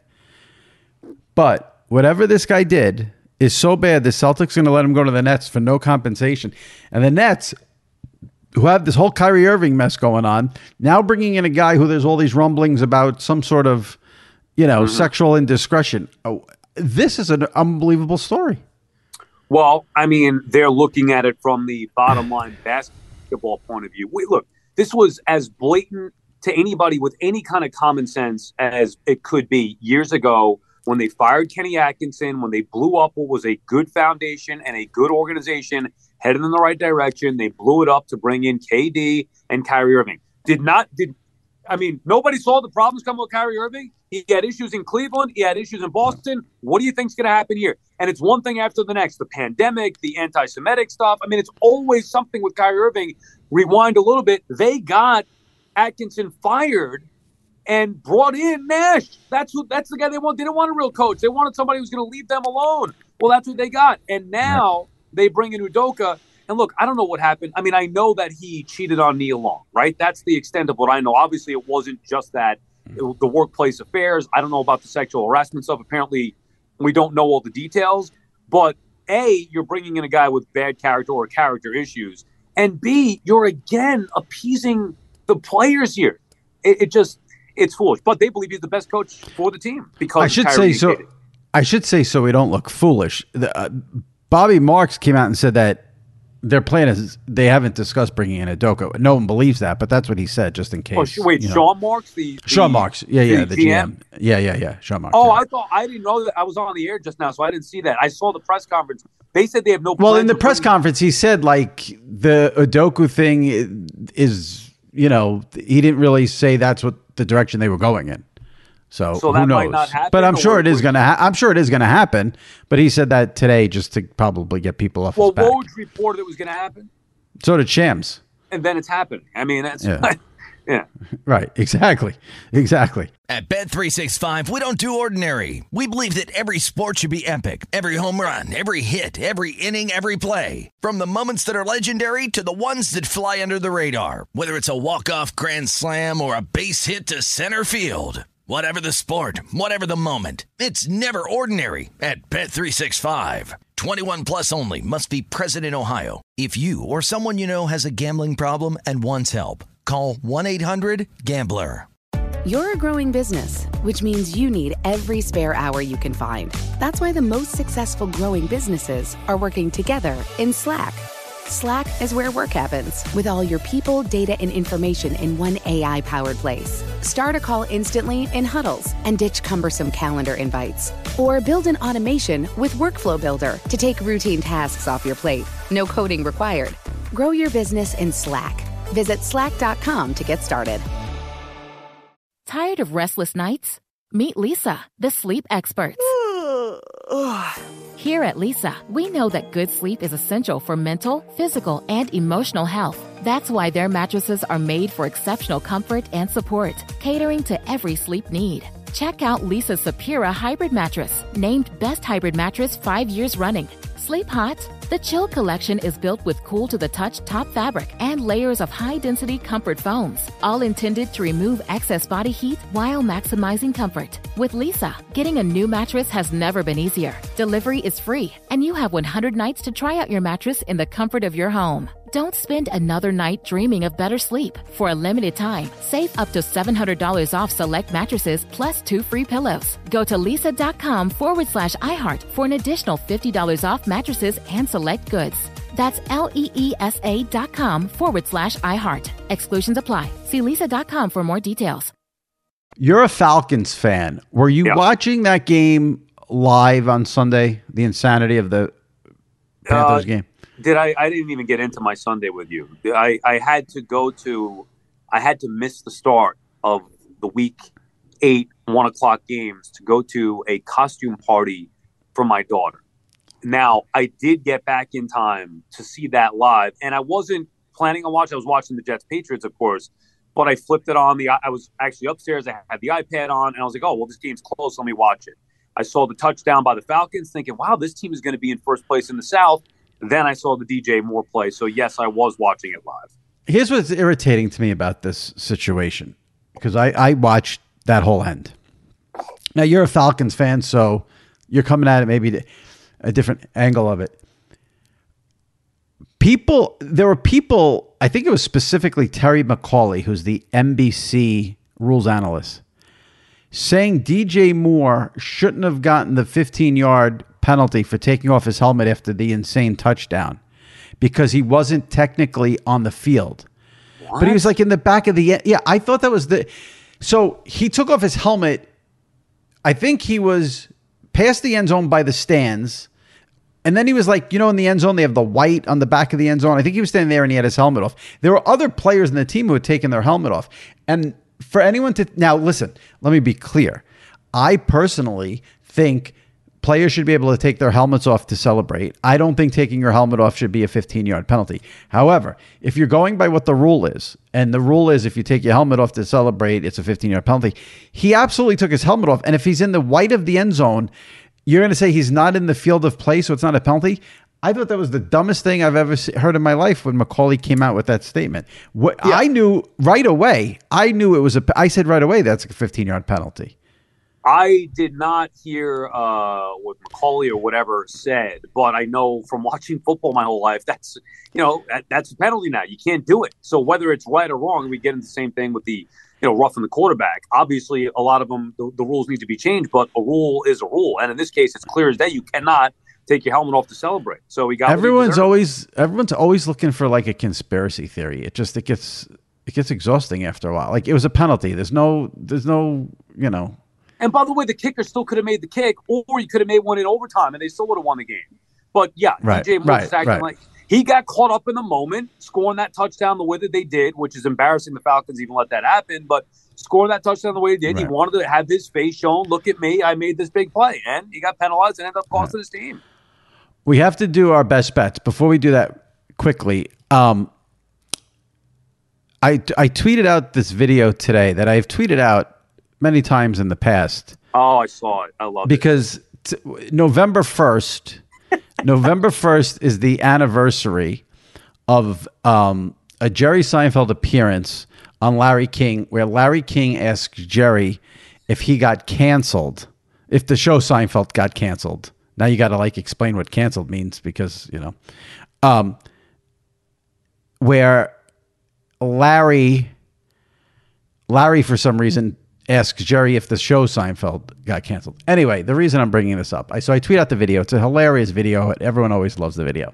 But whatever this guy did is so bad, the Celtics are going to let him go to the Nets for no compensation. And the Nets, who have this whole Kyrie Irving mess going on, now bringing in a guy who there's all these rumblings about some sort of, you know, mm-hmm. sexual indiscretion. Oh, this is an unbelievable story. Well, I mean, they're looking at it from the bottom line basketball point of view. We, look. This was as blatant to anybody with any kind of common sense as it could be years ago when they fired Kenny Atkinson, when they blew up what was a good foundation and a good organization headed in the right direction, they blew it up to bring in K D and Kyrie Irving. Did not, did, I mean, nobody saw the problems coming with Kyrie Irving. He had issues in Cleveland. He had issues in Boston. What do you think's going to happen here? And it's one thing after the next. The pandemic, the anti-Semitic stuff. I mean, it's always something with Kyrie Irving. Rewind a little bit. They got Atkinson fired and brought in Nash. That's who. That's the guy they want. They didn't want a real coach. They wanted somebody who's going to leave them alone. Well, that's what they got. And now they bring in Udoka. And look, I don't know what happened. I mean, I know that he cheated on Nia Long, right? That's the extent of what I know. Obviously, it wasn't just that. It, the workplace affairs. I don't know about the sexual harassment stuff. Apparently, we don't know all the details. But A, you're bringing in a guy with bad character or character issues. And B, you're again appeasing the players here. It, it just, it's foolish. But they believe he's the best coach for the team because I should say so. I should say so we don't look foolish. The, uh, Bobby Marks came out and said that their plan is they haven't discussed bringing in Udoka. No one believes that, but that's what he said, just in case. Oh, wait, you know. Sean Marks, the, the Sean Marks, yeah, yeah, the, the G M, G M? yeah, yeah, yeah, Sean Marks. Oh, yeah. I thought I didn't know that. I was on the air just now, so I didn't see that. I saw the press conference. They said they have no. Well, in the press conference, he said like the Udoka thing is, you know, he didn't really say that's what the direction they were going in. So, so who that knows? might not happen, but I'm sure or, it is going to. Ha- I'm sure it is going to happen. But he said that today just to probably get people off well, his back. Well, Woj reported it was going to happen. So did Shams. And then it's happening. I mean, that's yeah. yeah. Right. Exactly. Exactly. At Bet three sixty-five, we don't do ordinary. We believe that every sport should be epic. Every home run, every hit, every inning, every play. From the moments that are legendary to the ones that fly under the radar. Whether it's a walk-off grand slam or a base hit to center field. Whatever the sport, whatever the moment, it's never ordinary at Bet three sixty-five. twenty-one plus only. Must be present in Ohio. If you or someone you know has a gambling problem and wants help, call one eight hundred gambler. You're a growing business, which means you need every spare hour you can find. That's why the most successful growing businesses are working together in Slack. Slack is where work happens, with all your people, data, and information in one A I-powered place. Start a call instantly in huddles and ditch cumbersome calendar invites. Or build an automation with Workflow Builder to take routine tasks off your plate. No coding required. Grow your business in Slack. Visit slack dot com to get started. Tired of restless nights? Meet Lisa, the sleep experts. Here at Lisa, we know that good sleep is essential for mental, physical, and emotional health. That's why their mattresses are made for exceptional comfort and support, catering to every sleep need. Check out Lisa's Sapira Hybrid Mattress, named Best Hybrid Mattress five years running. Sleep hot? The Chill Collection is built with cool-to-the-touch top fabric and layers of high-density comfort foams, all intended to remove excess body heat while maximizing comfort. With Lisa, getting a new mattress has never been easier. Delivery is free, and you have one hundred nights to try out your mattress in the comfort of your home. Don't spend another night dreaming of better sleep. For a limited time, save up to seven hundred dollars off select mattresses plus two free pillows. Go to lisa.com forward slash iHeart for an additional fifty dollars off mattresses and select goods. That's L-E-E-S-A dot com forward slash iHeart. Exclusions apply. See lisa dot com for more details. You're a Falcons fan. Were you yeah. watching that game live on Sunday? The insanity of the Panthers uh, game? Did I? I didn't even get into my Sunday with you. I, I had to go to, I had to miss the start of the week eight, one o'clock games to go to a costume party for my daughter. Now, I did get back in time to see that live, and I wasn't planning on watching. I was watching the Jets Patriots, of course, but I flipped it on. the. I was actually upstairs. I had the iPad on, and I was like, oh, well, this game's close. Let me watch it. I saw the touchdown by the Falcons, thinking, wow, this team is going to be in first place in the South. Then I saw the D J Moore play. So, yes, I was watching it live. Here's what's irritating to me about this situation, because I, I watched that whole end. Now, you're a Falcons fan, so you're coming at it maybe a different angle of it. People, there were people, I think it was specifically Terry McCauley, who's the N B C rules analyst, saying D J Moore shouldn't have gotten the fifteen-yard penalty for taking off his helmet after the insane touchdown because he wasn't technically on the field. What? But he was like in the back of the – yeah, I thought that was the – so he took off his helmet. I think he was past the end zone by the stands. And then he was like, you know, in the end zone, they have the white on the back of the end zone. I think he was standing there and he had his helmet off. There were other players in the team who had taken their helmet off. And for anyone to now listen, let me be clear. I personally think players should be able to take their helmets off to celebrate. I don't think taking your helmet off should be a fifteen-yard penalty. However, if you're going by what the rule is, and the rule is if you take your helmet off to celebrate, it's a fifteen-yard penalty. He absolutely took his helmet off. And if he's in the white of the end zone, you're going to say he's not in the field of play, so it's not a penalty? I thought that was the dumbest thing I've ever heard in my life when Macaulay came out with that statement. What yeah. I knew right away, I knew it was a, I said right away, that's a fifteen-yard penalty. I did not hear uh, what Macaulay or whatever said, but I know from watching football my whole life, that's, you know, that, that's a penalty now. You can't do it. So whether it's right or wrong, we get into the same thing with the, you know, roughing the quarterback. Obviously, a lot of them, the, the rules need to be changed, but a rule is a rule. And in this case, it's clear as day. You cannot take your helmet off to celebrate. So we got everyone's always everyone's always looking for like a conspiracy theory. It just it gets it gets exhausting after a while. Like it was a penalty. There's no there's no you know. And by the way, the kicker still could have made the kick, or he could have made one in overtime, and they still would have won the game. But yeah, right, D J Moore's right, acting right. like he got caught up in the moment, scoring that touchdown the way that they did, which is embarrassing. The Falcons even let that happen, but scoring that touchdown the way he did, right. He wanted to have his face shown. Look at me, I made this big play, and he got penalized and ended up costing right. his team. We have to do our best bets. Before we do that quickly, um, I I tweeted out this video today that I've tweeted out many times in the past. Oh, I saw it. I love because it. Because t- November first, November first is the anniversary of um, a Jerry Seinfeld appearance on Larry King, where Larry King asked Jerry if he got canceled, if the show Seinfeld got canceled. Now you got to like explain what canceled means because, you know, um, where Larry, Larry, for some reason, asks Jerry if the show Seinfeld got canceled. Anyway, the reason I'm bringing this up, I so I tweet out the video. It's a hilarious video. Everyone always loves the video.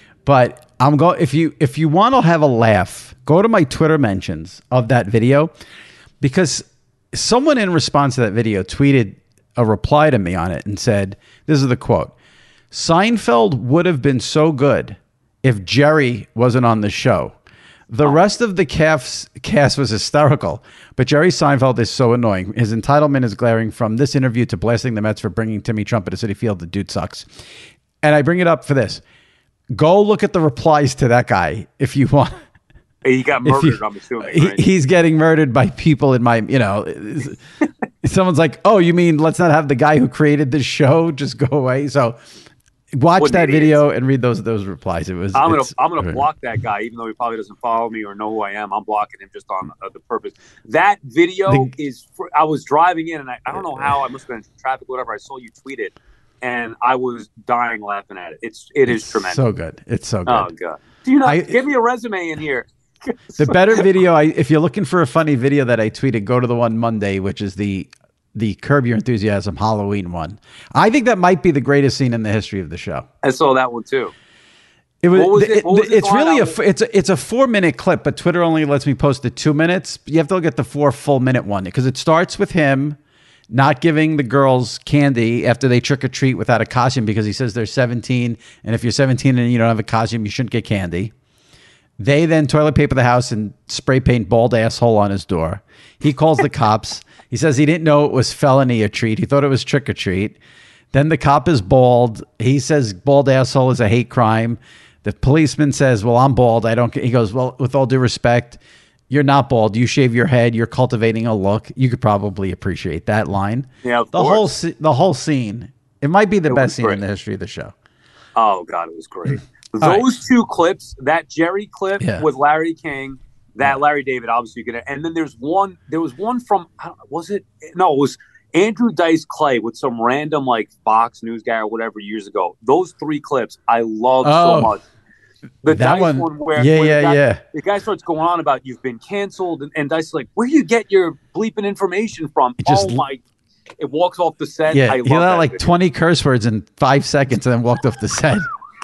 But I'm go if you if you want to have a laugh, go to my Twitter mentions of that video, because someone in response to that video tweeted a reply to me on it and said, this is the quote: Seinfeld would have been so good if Jerry wasn't on the show. The rest of the cast, cast was hysterical, but Jerry Seinfeld is so annoying. His entitlement is glaring, from this interview to blasting the Mets for bringing Timmy Trumpet to Citi Field. The dude sucks. And I bring it up for this. Go look at the replies to that guy if you want. He got murdered, you, I'm assuming. Right? He, he's getting murdered by people in my, you know, someone's like, oh, you mean let's not have the guy who created this show just go away? So watch what that video and read those those replies. It was. I'm gonna I'm gonna block that guy, even though he probably doesn't follow me or know who I am. I'm blocking him just on uh, the purpose. That video the, is. For, I was driving in, and I, I don't know how. I must have been in traffic, whatever. I saw you tweet it, and I was dying laughing at it. It's it is tremendous. So good. It's so good. Oh god. Do you know? I, give me a resume in here. The better video. I if you're looking for a funny video that I tweeted, go to the one Monday, which is the. The Curb Your Enthusiasm Halloween one. I think that might be the greatest scene in the history of the show. I saw that one too. It was. was, it, was it it's really a. It's a. It's a four minute clip, but Twitter only lets me post the two minutes. You have to look at the four full minute one because it starts with him not giving the girls candy after they trick or treat without a costume because he says they're seventeen, and if you're seventeen and you don't have a costume, you shouldn't get candy. They then toilet paper the house and spray paint bald asshole on his door. He calls the cops. He says he didn't know it was felony or treat. He thought it was trick or treat. Then the cop is bald. He says bald asshole is a hate crime. The policeman says, well, I'm bald. I don't. He goes, well, with all due respect, you're not bald. You shave your head. You're cultivating a look. You could probably appreciate that line. Yeah, of the course. whole the whole scene. It might be the it best scene great. in the history of the show. Oh God, it was great. Those right. two clips, that Jerry clip yeah. with Larry King, that yeah. Larry David, obviously, you could, and then there's one. There was one from. Was it? No, it was Andrew Dice Clay with some random like Fox News guy or whatever years ago. Those three clips I love oh, so much. The that Dice one, one where, yeah, where yeah, the guy, yeah. the guy starts going on about you've been canceled, and, and Dice is like, where do you get your bleeping information from? Just, oh my! It walks off the set. Yeah, I he love let that like video. twenty curse words in five seconds and then walked off the set.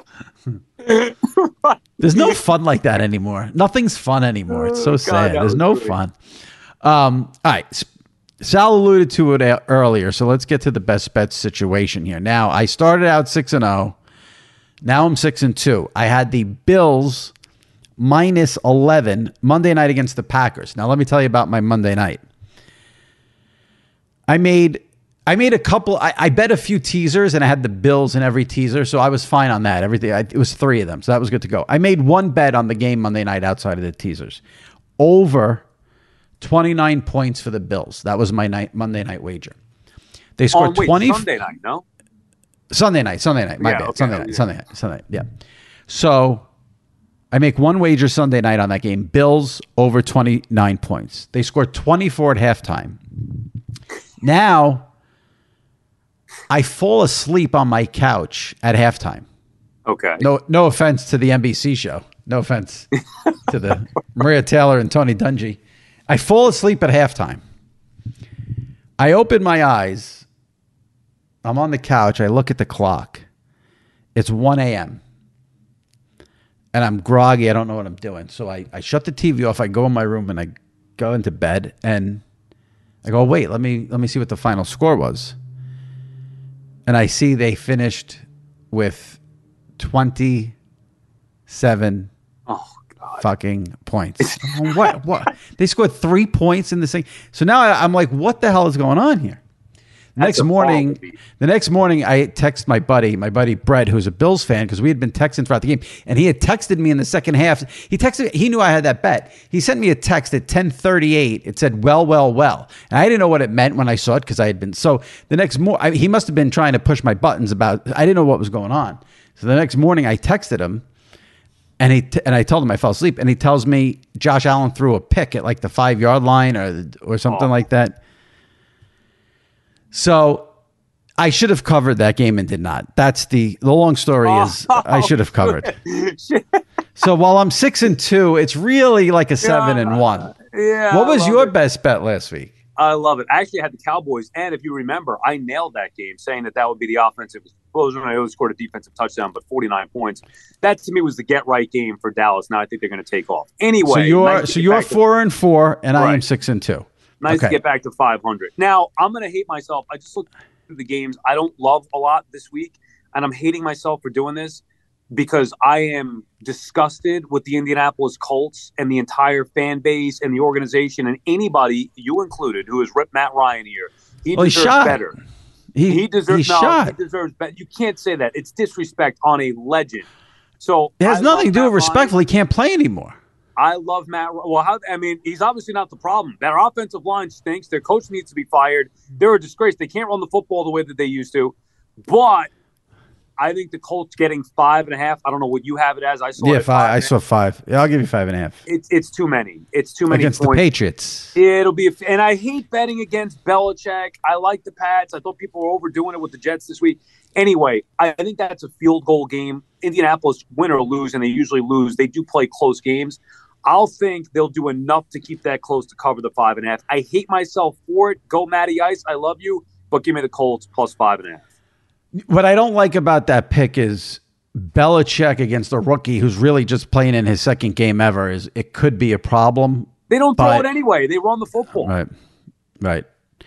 There's no fun like that anymore. Nothing's fun anymore. It's so Oh, sad. God, There's no great. fun. Um, all right. Sal alluded to it earlier, so let's get to the best bets situation here. Now, I started out six and oh. Now I'm six and two. I had the Bills minus eleven Monday night against the Packers. Now, let me tell you about my Monday night. I made I made a couple. I, I bet a few teasers, and I had the Bills in every teaser, so I was fine on that. Everything. I, it was three of them, so that was good to go. I made one bet on the game Monday night outside of the teasers. Over twenty-nine points for the Bills. That was my night Monday night wager. They scored oh, wait, twenty. Sunday night, no? Sunday night, Sunday night. My yeah, bad. Okay, Sunday okay. night, Sunday night, Sunday night. Yeah. So I make one wager Sunday night on that game. Bills over twenty-nine points. They scored twenty-four at halftime. Now I fall asleep on my couch at halftime. Okay. No, no offense to the N B C show. No offense to the Maria Taylor and Tony Dungy. I fall asleep at halftime. I open my eyes. I'm on the couch. I look at the clock. It's one a.m. And I'm groggy. I don't know what I'm doing. So I, I shut the T V off. I go in my room and I go into bed. And I go, wait, let me let me see what the final score was. And I see they finished with twenty-seven oh, God. fucking points. what? What? They scored three points in this thing. So now I, I'm like, what the hell is going on here? The next morning, the next morning, I text my buddy, my buddy Brett, who's a Bills fan, because we had been texting throughout the game, and he had texted me in the second half. He texted, he knew I had that bet. He sent me a text at ten thirty-eight. It said, "Well, well, well," and I didn't know what it meant when I saw it because I had been. So the next morning, he must have been trying to push my buttons about. I didn't know what was going on. So the next morning, I texted him, and he t- and I told him I fell asleep, and he tells me Josh Allen threw a pick at like the five yard line or or something oh. like that. So I should have covered that game and did not. That's the the long story is oh, I should have covered. So while I'm six and two, it's really like a seven yeah, and one. Yeah. What was your it. best bet last week? I love it. I actually had the Cowboys, and if you remember, I nailed that game, saying that that would be the offensive explosion. I only scored a defensive touchdown, but forty-nine points. That to me was the get right game for Dallas. Now I think they're going to take off. Anyway, so you're nice so you're four to, and four, and right. I am six and two. Nice okay. to get back to five hundred. Now, I'm going to hate myself. I just looked through the games I don't love a lot this week, and I'm hating myself for doing this because I am disgusted with the Indianapolis Colts and the entire fan base and the organization and anybody, you included, who has ripped Matt Ryan here. He well, deserves shot. better. He, he deserves he no, shot. He deserves better. You can't say that. It's disrespect on a legend. So it has I nothing to do with respectful. Ryan. He can't play anymore. I love Matt. Well, how, I mean, he's obviously not the problem. That offensive line stinks. Their coach needs to be fired. They're a disgrace. They can't run the football the way that they used to. But I think the Colts getting five and a half. I don't know what you have it as. I saw yeah, it five. I saw five. Yeah, I'll give you five and a half. It's it's too many. It's too many against points. the Patriots. It'll be, a, and I hate betting against Belichick. I like the Pats. I thought people were overdoing it with the Jets this week. Anyway, I think that's a field goal game. Indianapolis win or lose, and they usually lose. They do play close games. I'll think they'll do enough to keep that close to cover the five and a half. I hate myself for it. Go Matty Ice. I love you, but give me the Colts plus five and a half. What I don't like about that pick is Belichick against a rookie who's really just playing in his second game ever. Is it could be a problem. They don't but, throw it anyway. They run the football. Right, right.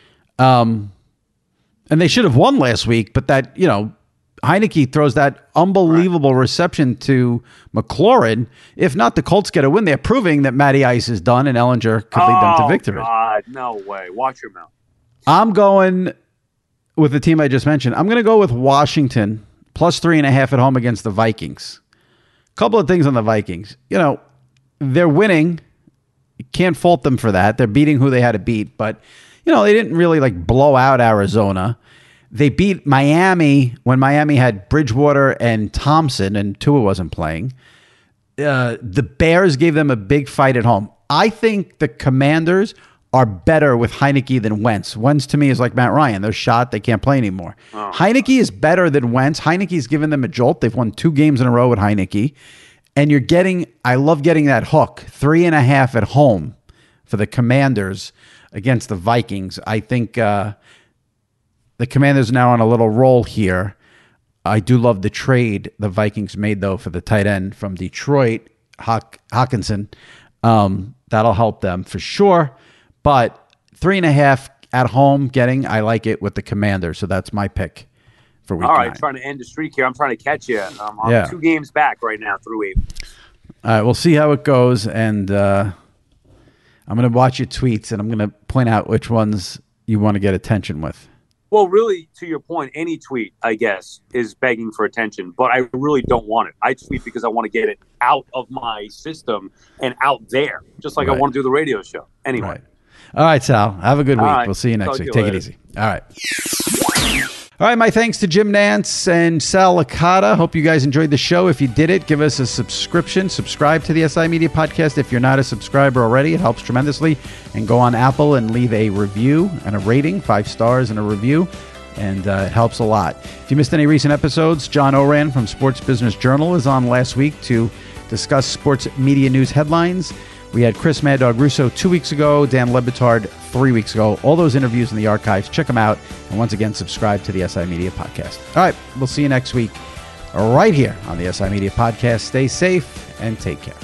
Um, and they should have won last week, but that you know. Heineke throws that unbelievable right. reception to McLaurin. If not, the Colts get a win. They're proving that Matty Ice is done and Ellinger could lead oh, them to victory. God, no way. Watch your mouth. I'm going with the team I just mentioned. I'm going to go with Washington plus three and a half at home against the Vikings. A couple of things on the Vikings. You know, they're winning. You can't fault them for that. They're beating who they had to beat. But, you know, they didn't really like blow out Arizona. They beat Miami when Miami had Bridgewater and Thompson and Tua wasn't playing. Uh, the Bears gave them a big fight at home. I think the Commanders are better with Heineke than Wentz. Wentz to me is like Matt Ryan. They're shot. They can't play anymore. Oh. Heineke is better than Wentz. Heineke's given them a jolt. They've won two games in a row with Heineke. And you're getting, I love getting that hook, three and a half at home for the Commanders against the Vikings. I think, uh, the Commanders are now on a little roll here. I do love the trade the Vikings made, though, for the tight end from Detroit, Hawk, Hawkinson. Um, that'll help them for sure. But three and a half, at home getting, I like it with the Commanders. So that's my pick for week All right, nine. trying to end the streak here. I'm trying to catch you. Um, I'm Yeah. two games back right now through eight. All right, we'll see how it goes. And uh, I'm going to watch your tweets, and I'm going to point out which ones you want to get attention with. Well, really, to your point, any tweet, I guess, is begging for attention, but I really don't want it. I tweet because I want to get it out of my system and out there, just like Right. I want to do the radio show. Anyway. Right. All right, Sal. Have a good All week. right. We'll see you next Talk week. to Take you it later. easy. All right. All right, my thanks to Jim Nance and Sal Licata. Hope you guys enjoyed the show. If you did it, give us a subscription. Subscribe to the S I Media Podcast. If you're not a subscriber already, it helps tremendously. And go on Apple and leave a review and a rating, five stars and a review. And uh, it helps a lot. If you missed any recent episodes, John Oran from Sports Business Journal is on last week to discuss sports media news headlines. We had Chris Mad Dog Russo two weeks ago, Dan Le Batard three weeks ago. All those interviews in the archives. Check them out. And once again, subscribe to the S I Media Podcast. All right, we'll see you next week right here on the S I Media Podcast. Stay safe and take care.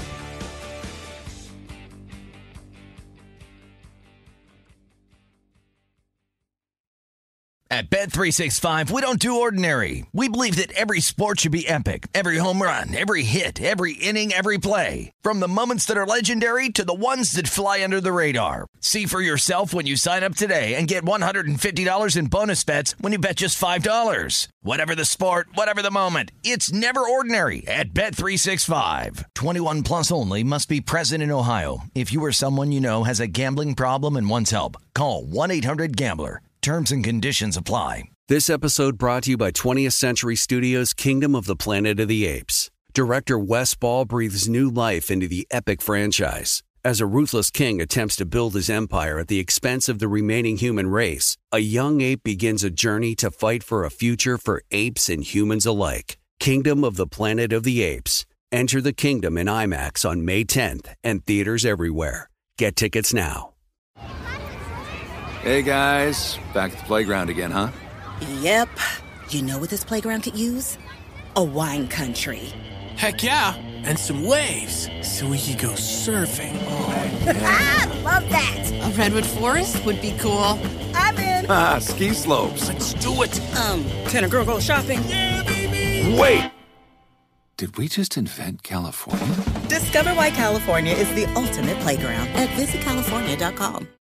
At Bet three sixty-five, we don't do ordinary. We believe that every sport should be epic. Every home run, every hit, every inning, every play. From the moments that are legendary to the ones that fly under the radar. See for yourself when you sign up today and get one hundred fifty dollars in bonus bets when you bet just five dollars. Whatever the sport, whatever the moment, it's never ordinary at Bet three sixty-five. twenty-one plus only. Must be present in Ohio. If you or someone you know has a gambling problem and wants help, call one eight hundred gambler. Terms and conditions apply. This episode brought to you by twentieth Century Studios' Kingdom of the Planet of the Apes. Director Wes Ball breathes new life into the epic franchise. As a ruthless king attempts to build his empire at the expense of the remaining human race, a young ape begins a journey to fight for a future for apes and humans alike. Kingdom of the Planet of the Apes. Enter the kingdom in IMAX on May tenth and theaters everywhere. Get tickets now. Hey guys, back at the playground again, huh? Yep. You know what this playground could use? A wine country. Heck yeah, and some waves so we could go surfing. Oh, yeah. Love that. A redwood forest would be cool. I'm in. Ah, ski slopes. Let's do it. Um, can a girl go shopping? Yeah, baby. Wait. Did we just invent California? Discover why California is the ultimate playground at visit california dot com.